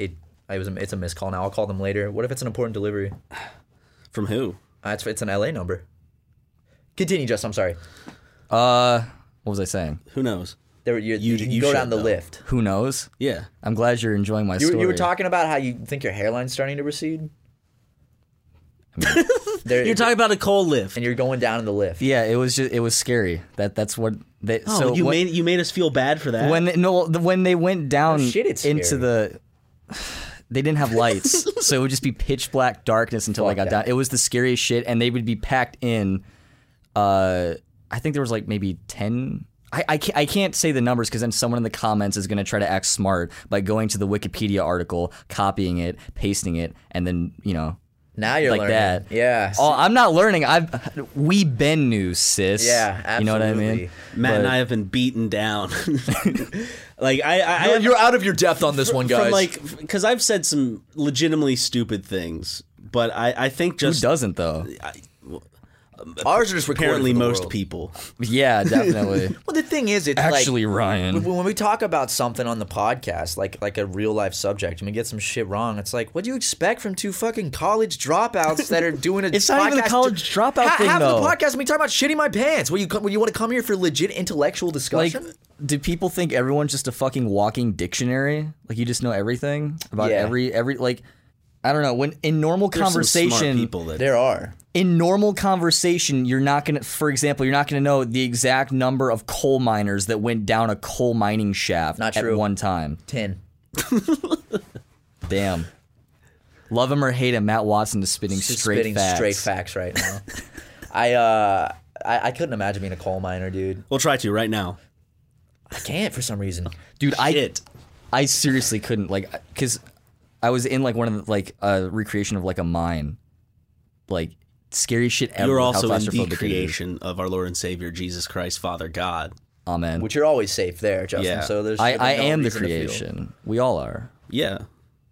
a missed call now. I'll call them later. What if it's an important delivery? From who? It's an LA number. Continue, Just. I'm sorry. What was I saying? Who knows? You you go should down the know. lift. Who knows? Yeah. I'm glad you're enjoying my You story. were talking about how you think your hairline's starting to recede. You're talking about a coal lift. and you're going down in the lift. Yeah, it was scary. That's what they. Oh, so you what- made us feel bad for that. when they went down Oh, shit, it's into scary. the. They didn't have lights, so it would just be pitch black darkness until I Fuck got that. down. It was the scariest shit, and they would be packed in. I think there was like maybe 10. I can't say the numbers because then someone in the comments is going to try to act smart by going to the Wikipedia article, copying it, pasting it, and then Now you're like learning. that. Yeah. Oh, I'm not learning. We been new, sis. Yeah, absolutely. You know what I mean? Matt and But- I have been beaten down. Like I you're out of your depth on this one, guys. From like because I've said some legitimately stupid things, but I think Who just doesn't though? Ours are just recorded apparently for the most world. people. Yeah, definitely. Well, the thing is, it's Actually, like, Ryan. when we talk about something on the podcast, like a real life subject, and we get some shit wrong, it's like, what do you expect from two fucking college dropouts that are doing a It's not even the podcast college dropout thing, half though. of the podcast, we talk about shitting my pants. You want to come here for legit intellectual Like, discussion? do people think everyone's just a fucking walking dictionary? Like you just know everything about Yeah. every like I don't know. When in normal There's some smart conversation, people that There are. in normal conversation, you're not gonna. For example, you're not gonna know the exact number of coal miners that went down a coal mining shaft Not at true. one time. 10. Damn. Love him or hate him, Matt Watson is spitting Just straight spitting facts. straight facts right now. I couldn't imagine being a coal miner, dude. we'll try to right now. I can't for some reason. Dude, Shit. I seriously couldn't because I was in like one of the like a recreation of like a mine, like scary shit ever. You're with how also in the claustrophobic it is. creation of our Lord and Savior Jesus Christ, Father God. Amen. Which you're always safe there, Justin. Yeah. So there's I no am the reason to feel. creation. We all are. Yeah.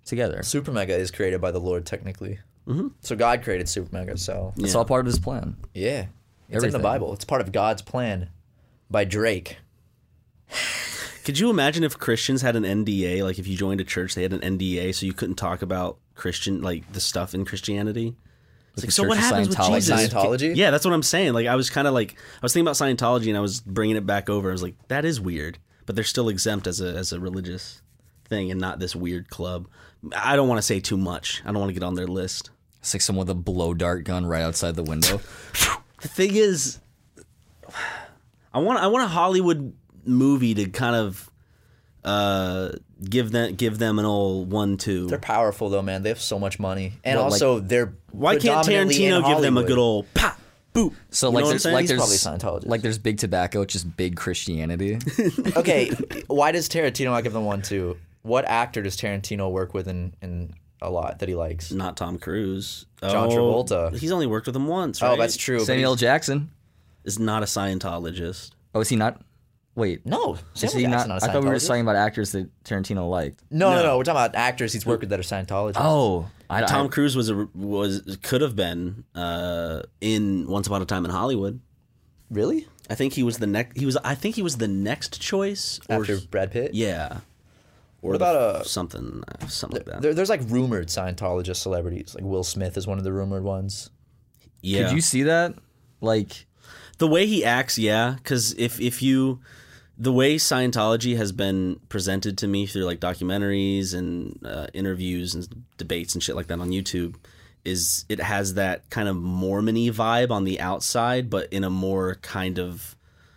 together. Super Mega is created by the Lord, technically. Mm-hmm. So God created Super Mega. So It's all part of his plan. yeah, it's in Everything. the Bible. It's part of God's plan by Drake. Could you imagine if Christians had an NDA? Like if you joined a church, they had an NDA, so you couldn't talk about Christian, like the stuff in Christianity. It's like, so Church what of happens with Scientology. Jesus? Scientology? Yeah, that's what I'm saying. Like I was thinking about Scientology, and I was bringing it back over. I was like, that is weird, but they're still exempt as a religious thing and not this weird club. I don't want to say too much. I don't want to get on their list. It's like someone with a blow dart gun right outside the window. The thing is, I want a Hollywood movie to kind of give them an old 1-2. They're powerful though, man. They have so much money, and What, also they're Why can't predominantly in Tarantino give them a Hollywood. good old pop boop? So You like know what I'm there's saying? like He's there's probably Scientologist. like there's big tobacco, it's just big Christianity. Okay, why does Tarantino not give them 1-2? What actor does Tarantino work with in a lot that he likes? Not Tom Cruise. John Travolta. He's only worked with him once, right? Oh, that's true. but Samuel he's- Jackson. Is not a Scientologist. Oh, is he not? Wait. No, Is Samuel he Jackson's not? not a I thought we were just Scientologist. talking about actors that Tarantino liked. No. We're talking about actors he's worked with that are Scientologists. Oh, Tom Cruise could have been in Once Upon a Time in Hollywood. really? I think he was the next. I think he was the next choice After Brad Pitt? Yeah. Or What about something like that? There's like rumored Scientologist celebrities. Like Will Smith is one of the rumored ones. Yeah. Could you see that? Like, The way he acts, yeah, because the way Scientology has been presented to me through like documentaries and interviews and debates and shit like that on YouTube, is it has that kind of Mormon-y vibe on the outside, but in a more kind of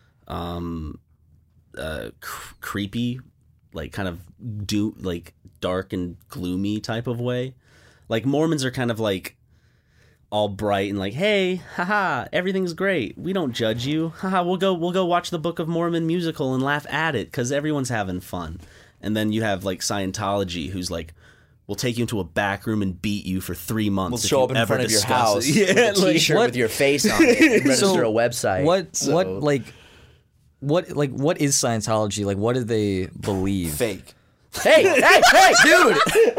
creepy, like kind of like dark and gloomy type of way. Like Mormons are kind of like all bright and like, hey, haha, everything's great. We don't judge you. Haha, we'll go watch the Book of Mormon musical and laugh at it because everyone's having fun. And then you have like Scientology, who's like, we'll take you into a back room and beat you for 3 months. We'll if show you up in ever front of your discuss house it. Yeah, with a like, T-shirt what- with your face on it and register a website. what So- what is Scientology? Like, what do they believe? Fake. Hey, dude.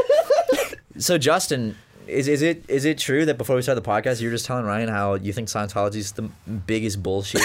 So Justin, is it true that before we started the podcast, you were just telling Ryan how you think Scientology is the biggest bullshit,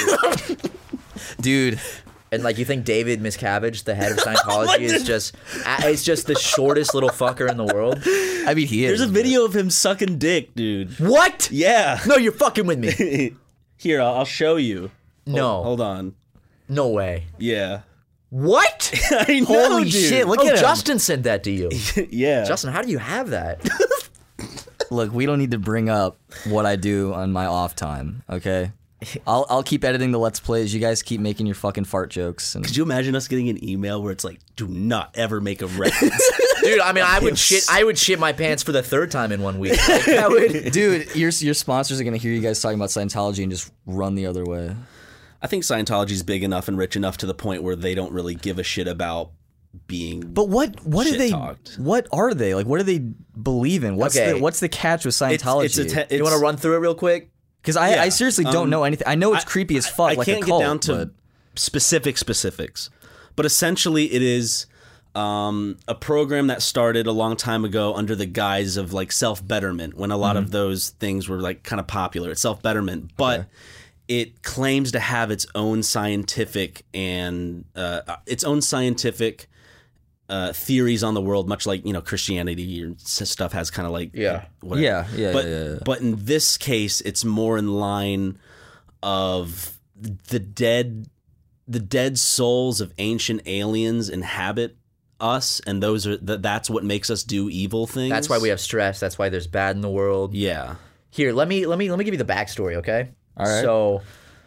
Dude, and like you think David Miscavige, the head of Scientology, is just the shortest little fucker in the world? I mean, he is. There's a video of him sucking dick, dude. What? Yeah. No, you're fucking with me. Here, I'll show you. No. Hold on. No way. Yeah. What? I know, Holy dude. shit, look Oh, at him. Justin sent that to you. Yeah. Justin, how do you have that? Look, we don't need to bring up what I do on my off time, okay? I'll keep editing the Let's Plays. You guys keep making your fucking fart jokes. And Could you imagine us getting an email where it's like, do not ever make a reference? Dude, I mean, I would shit my pants for the third time in 1 week. Like, I would. dude, your sponsors are gonna hear you guys talking about Scientology and just run the other way. I think Scientology's big enough and rich enough to the point where they don't really give a shit about being. But what do Shit they? talked. What are they like? What do they believe in? What's Okay. the catch with It's Scientology? You want to run through it real quick? Because I Yeah. seriously don't know anything. I know it's creepy as fuck. I like can't a cult, get down to but specifics, but essentially it is a program that started a long time ago under the guise of like self-betterment, when a lot of those things were like kind of popular. It's self-betterment, but it claims to have its own scientific and theories on the world, much like, you know, Christianity or stuff has kind of like whatever. Yeah. But in this case, it's more in line of the dead souls of ancient aliens inhabit us, and that's what makes us do evil things. That's why we have stress. That's why there's bad in the world. Yeah. Here, let me give you the backstory, okay? All right. So,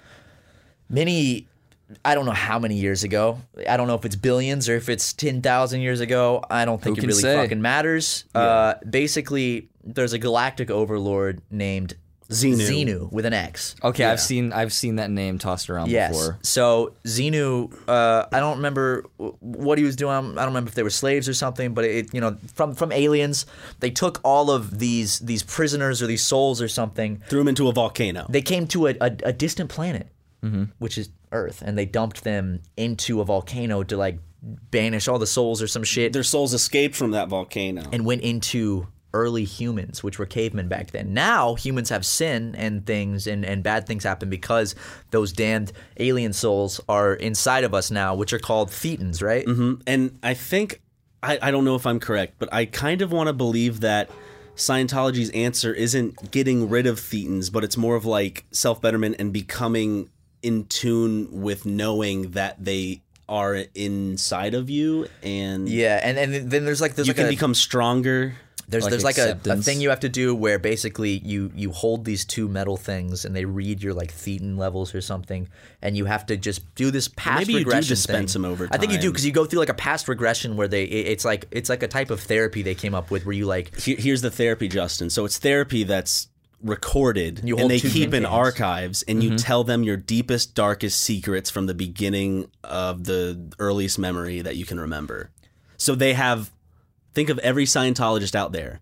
I don't know how many years ago. I don't know if it's billions or if it's 10,000 years ago. I don't think Who it can really say? fucking matters. Basically, there's a galactic overlord named Xenu with an X. okay, I've seen that name tossed around Yes. before. So Xenu, I don't remember what he was doing. I don't remember if they were slaves or something. But it, you know, from aliens, they took all of these prisoners or these souls or something. Threw him into a volcano. They came to a distant planet, which is Earth, and they dumped them into a volcano to like banished all the souls or some shit Their souls escaped from that volcano. and went into early humans, which were cavemen back then. Now humans have sin and things, and bad things happen because those damned alien souls are inside of us now, which are called thetans, right? And I think, I don't know if I'm correct, but I kind of want to believe that Scientology's answer isn't getting rid of thetans, but it's more of like self-betterment and becoming in tune with knowing that they are inside of you, and Yeah, and then there's like you can become stronger. There's Like like a acceptance. thing you have to do where basically you hold these two metal things and they read your like thetan levels or something, and you have to just do this past Maybe you do regression dispense thing. them over I think you do time. because you go through like a past regression where it's like a type of therapy they came up with where you like Here's the therapy, Justin. So it's therapy that's recorded, You and hold they two keep in tin cans. archives, and you tell them your deepest, darkest secrets from the beginning of the earliest memory that you can remember. So they have, think of every Scientologist out there,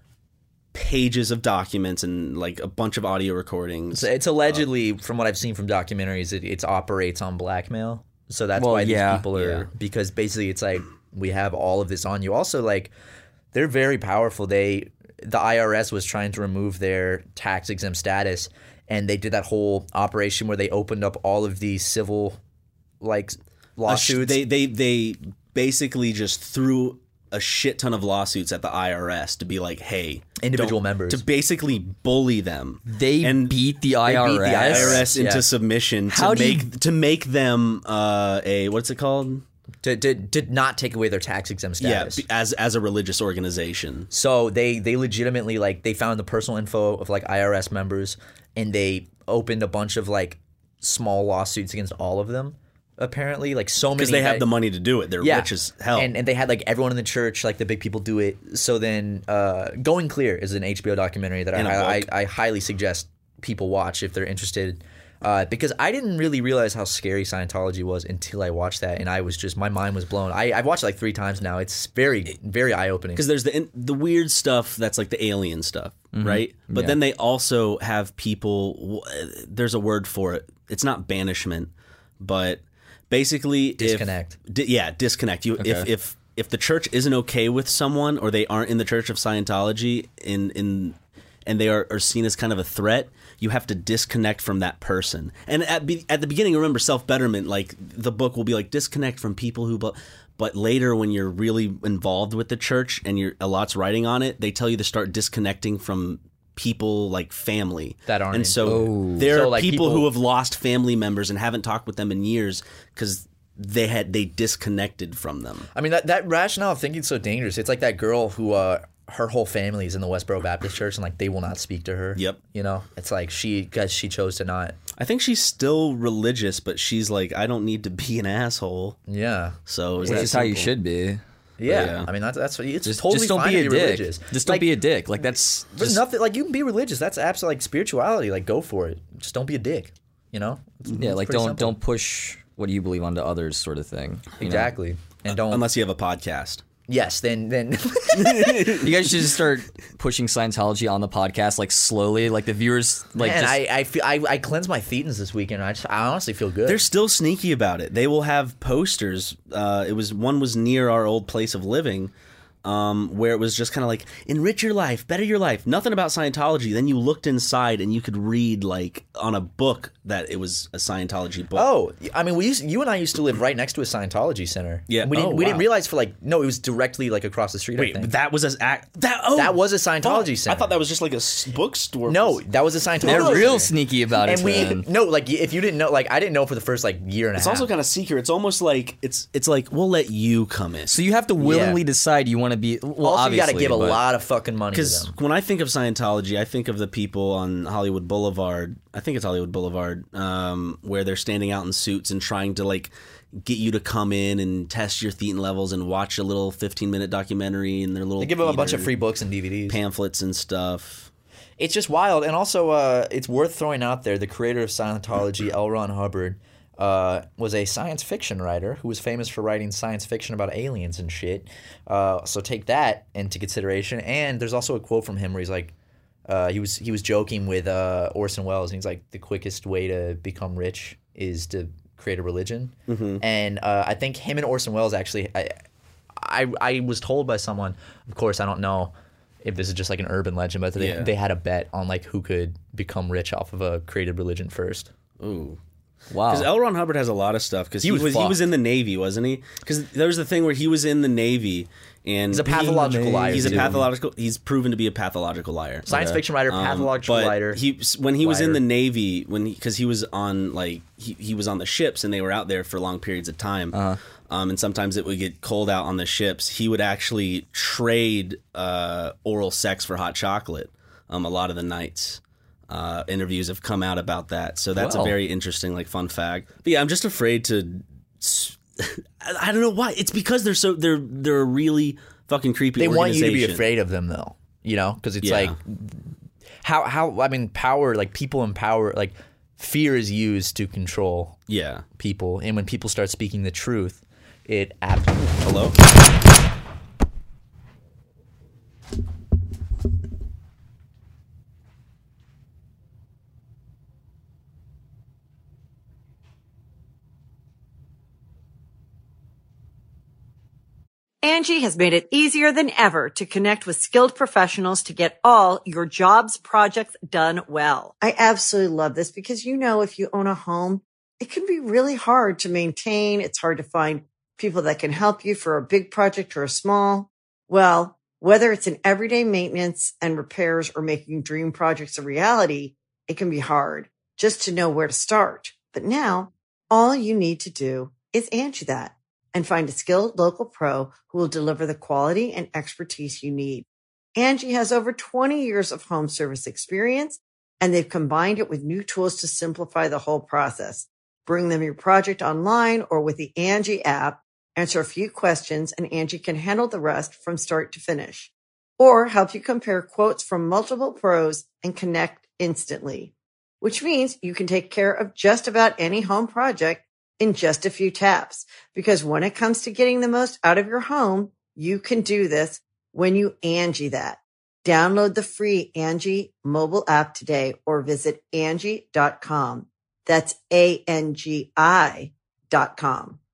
pages of documents and like a bunch of audio recordings. it's allegedly from what I've seen from documentaries it operates on blackmail. So that's Well, why yeah, these people are because basically it's like we have all of this on you. Also, like they're very powerful. The IRS was trying to remove their tax exempt status, and they did that whole operation where they opened up all of these civil like lawsuits. They basically just threw a shit ton of lawsuits at the IRS to be like, hey, Individual members. to basically bully them. They beat the They IRS. beat the IRS into Yeah. submission How do you- to make them a what's it called? to not take away their tax exempt status. Yeah, as a religious organization. So they legitimately like they found the personal info of like IRS members, and they opened a bunch of like small lawsuits against all of them. Apparently, like so many Because they have the money to do it. They're rich as hell. and they had like everyone in the church, like the big people, do it. So then, Going Clear is an HBO documentary that And a book. I highly suggest people watch if they're interested. Because I didn't really realize how scary Scientology was until I watched that, and I was just my mind was blown. I've watched it like 3 times now. It's very very eye opening. Because there's the weird stuff that's like the alien stuff, right? But then they also have people. There's a word for it. It's not banishment, but basically Disconnect. Disconnect. You if the church isn't okay with someone, or they aren't in the Church of Scientology, and they are seen as kind of a threat, you have to disconnect from that person. And at the beginning, remember, self-betterment, like the book will be like disconnect from people who. But later, when you're really involved with the church and a lot's writing on it, they tell you to start disconnecting from people like family That aren't And in- so there So, are like, people people- who have lost family members and haven't talked with them in years because they disconnected from them. I mean, that rationale of thinking is so dangerous. It's like that girl who her whole family is in the Westboro Baptist Church, and like they will not speak to her. Yep. You know, it's like she chose to not. I think she's still religious, but she's like, I don't need to be an asshole. Yeah. So Which is how you should be. Yeah. I mean, that's it's totally Just don't fine be to a be dick. religious. Just don't Like, be a dick. Like that's There's just, nothing like you can be religious. That's absolutely like spirituality. Like go for it. Just don't be a dick. You know. yeah. Like pretty simple. don't push what you believe onto others, sort of thing. you know? Exactly. And don't. Unless you have a podcast. Yes. Then. You guys should just start pushing Scientology on the podcast, like slowly. Like the viewers, like Man, just, I feel I cleansed my thetans this weekend. I honestly feel good. They're still sneaky about it. They will have posters. One was near our old place of living, where it was just kind of like enrich your life, better your life. Nothing about Scientology. Then you looked inside and you could read like on a book that it was a Scientology book. Oh, I mean, you and I used to live right next to a Scientology center. Yeah. we didn't Oh, we didn't wow. realize for like no, it was directly like across the street. I Wait, think. but that was that That was a Scientology fuck. center. I thought that was just like a bookstore. No, that was a Scientology. they're center. real sneaky about it. And we man. no, like if you didn't know, like I didn't know for the first like year and a It's half. also kind of secret. It's almost like it's like we'll let you come in. So you have to willingly decide you want to be. Well, also you got to obviously, give a but- lot of fucking money to Because them. when I think of Scientology, I think of the people on Hollywood Boulevard. I think it's Hollywood Boulevard, where they're standing out in suits and trying to like get you to come in and test your thetan levels and watch a little 15-minute documentary in their little. They give them a bunch of theater, free books and DVDs. pamphlets and stuff. It's just wild, and also it's worth throwing out there. The creator of Scientology, L. Ron Hubbard, was a science fiction writer who was famous for writing science fiction about aliens and shit. So take that into consideration. And there's also a quote from him where he's like, he was joking with Orson Welles, and he's like, the quickest way to become rich is to create a religion. And I think him and Orson Welles actually, I was told by someone, of course, I don't know if this is just like an urban legend, but they had a bet on like who could become rich off of a created religion first. Ooh. Wow. Because L. Ron Hubbard has a lot of stuff. Because he was in the Navy, wasn't he? Because there was the thing where he was in the Navy, and He's a pathological liar. He's proven to be a pathological liar. Science fiction writer, pathological liar. When he was in the Navy, because he was on like he was on the ships, and they were out there for long periods of time. And sometimes it would get cold out on the ships. He would actually trade oral sex for hot chocolate a lot of the nights. Interviews have come out about that, so that's a very interesting like fun fact. But yeah, I'm just afraid to. I don't know why. It's because they're a really fucking creepy. They want you to be organization. afraid of them, though. You know, because it's like how I mean, power, like people in power, like fear is used to control people, and when people start speaking the truth, it Hello. Angie has made it easier than ever to connect with skilled professionals to get all your jobs projects done well. I absolutely love this because, you know, if you own a home, it can be really hard to maintain. It's hard to find people that can help you for a big project or a small. Well, whether it's in everyday maintenance and repairs or making dream projects a reality, it can be hard just to know where to start. But now all you need to do is Angie that and find a skilled local pro who will deliver the quality and expertise you need. Angie has over 20 years of home service experience, and they've combined it with new tools to simplify the whole process. Bring them your project online or with the Angie app, answer a few questions, and Angie can handle the rest from start to finish. Or help you compare quotes from multiple pros and connect instantly, which means you can take care of just about any home project in just a few taps. Because when it comes to getting the most out of your home, you can do this when you Angie that. Download the free Angie mobile app today or visit Angie.com. That's ANGI.com.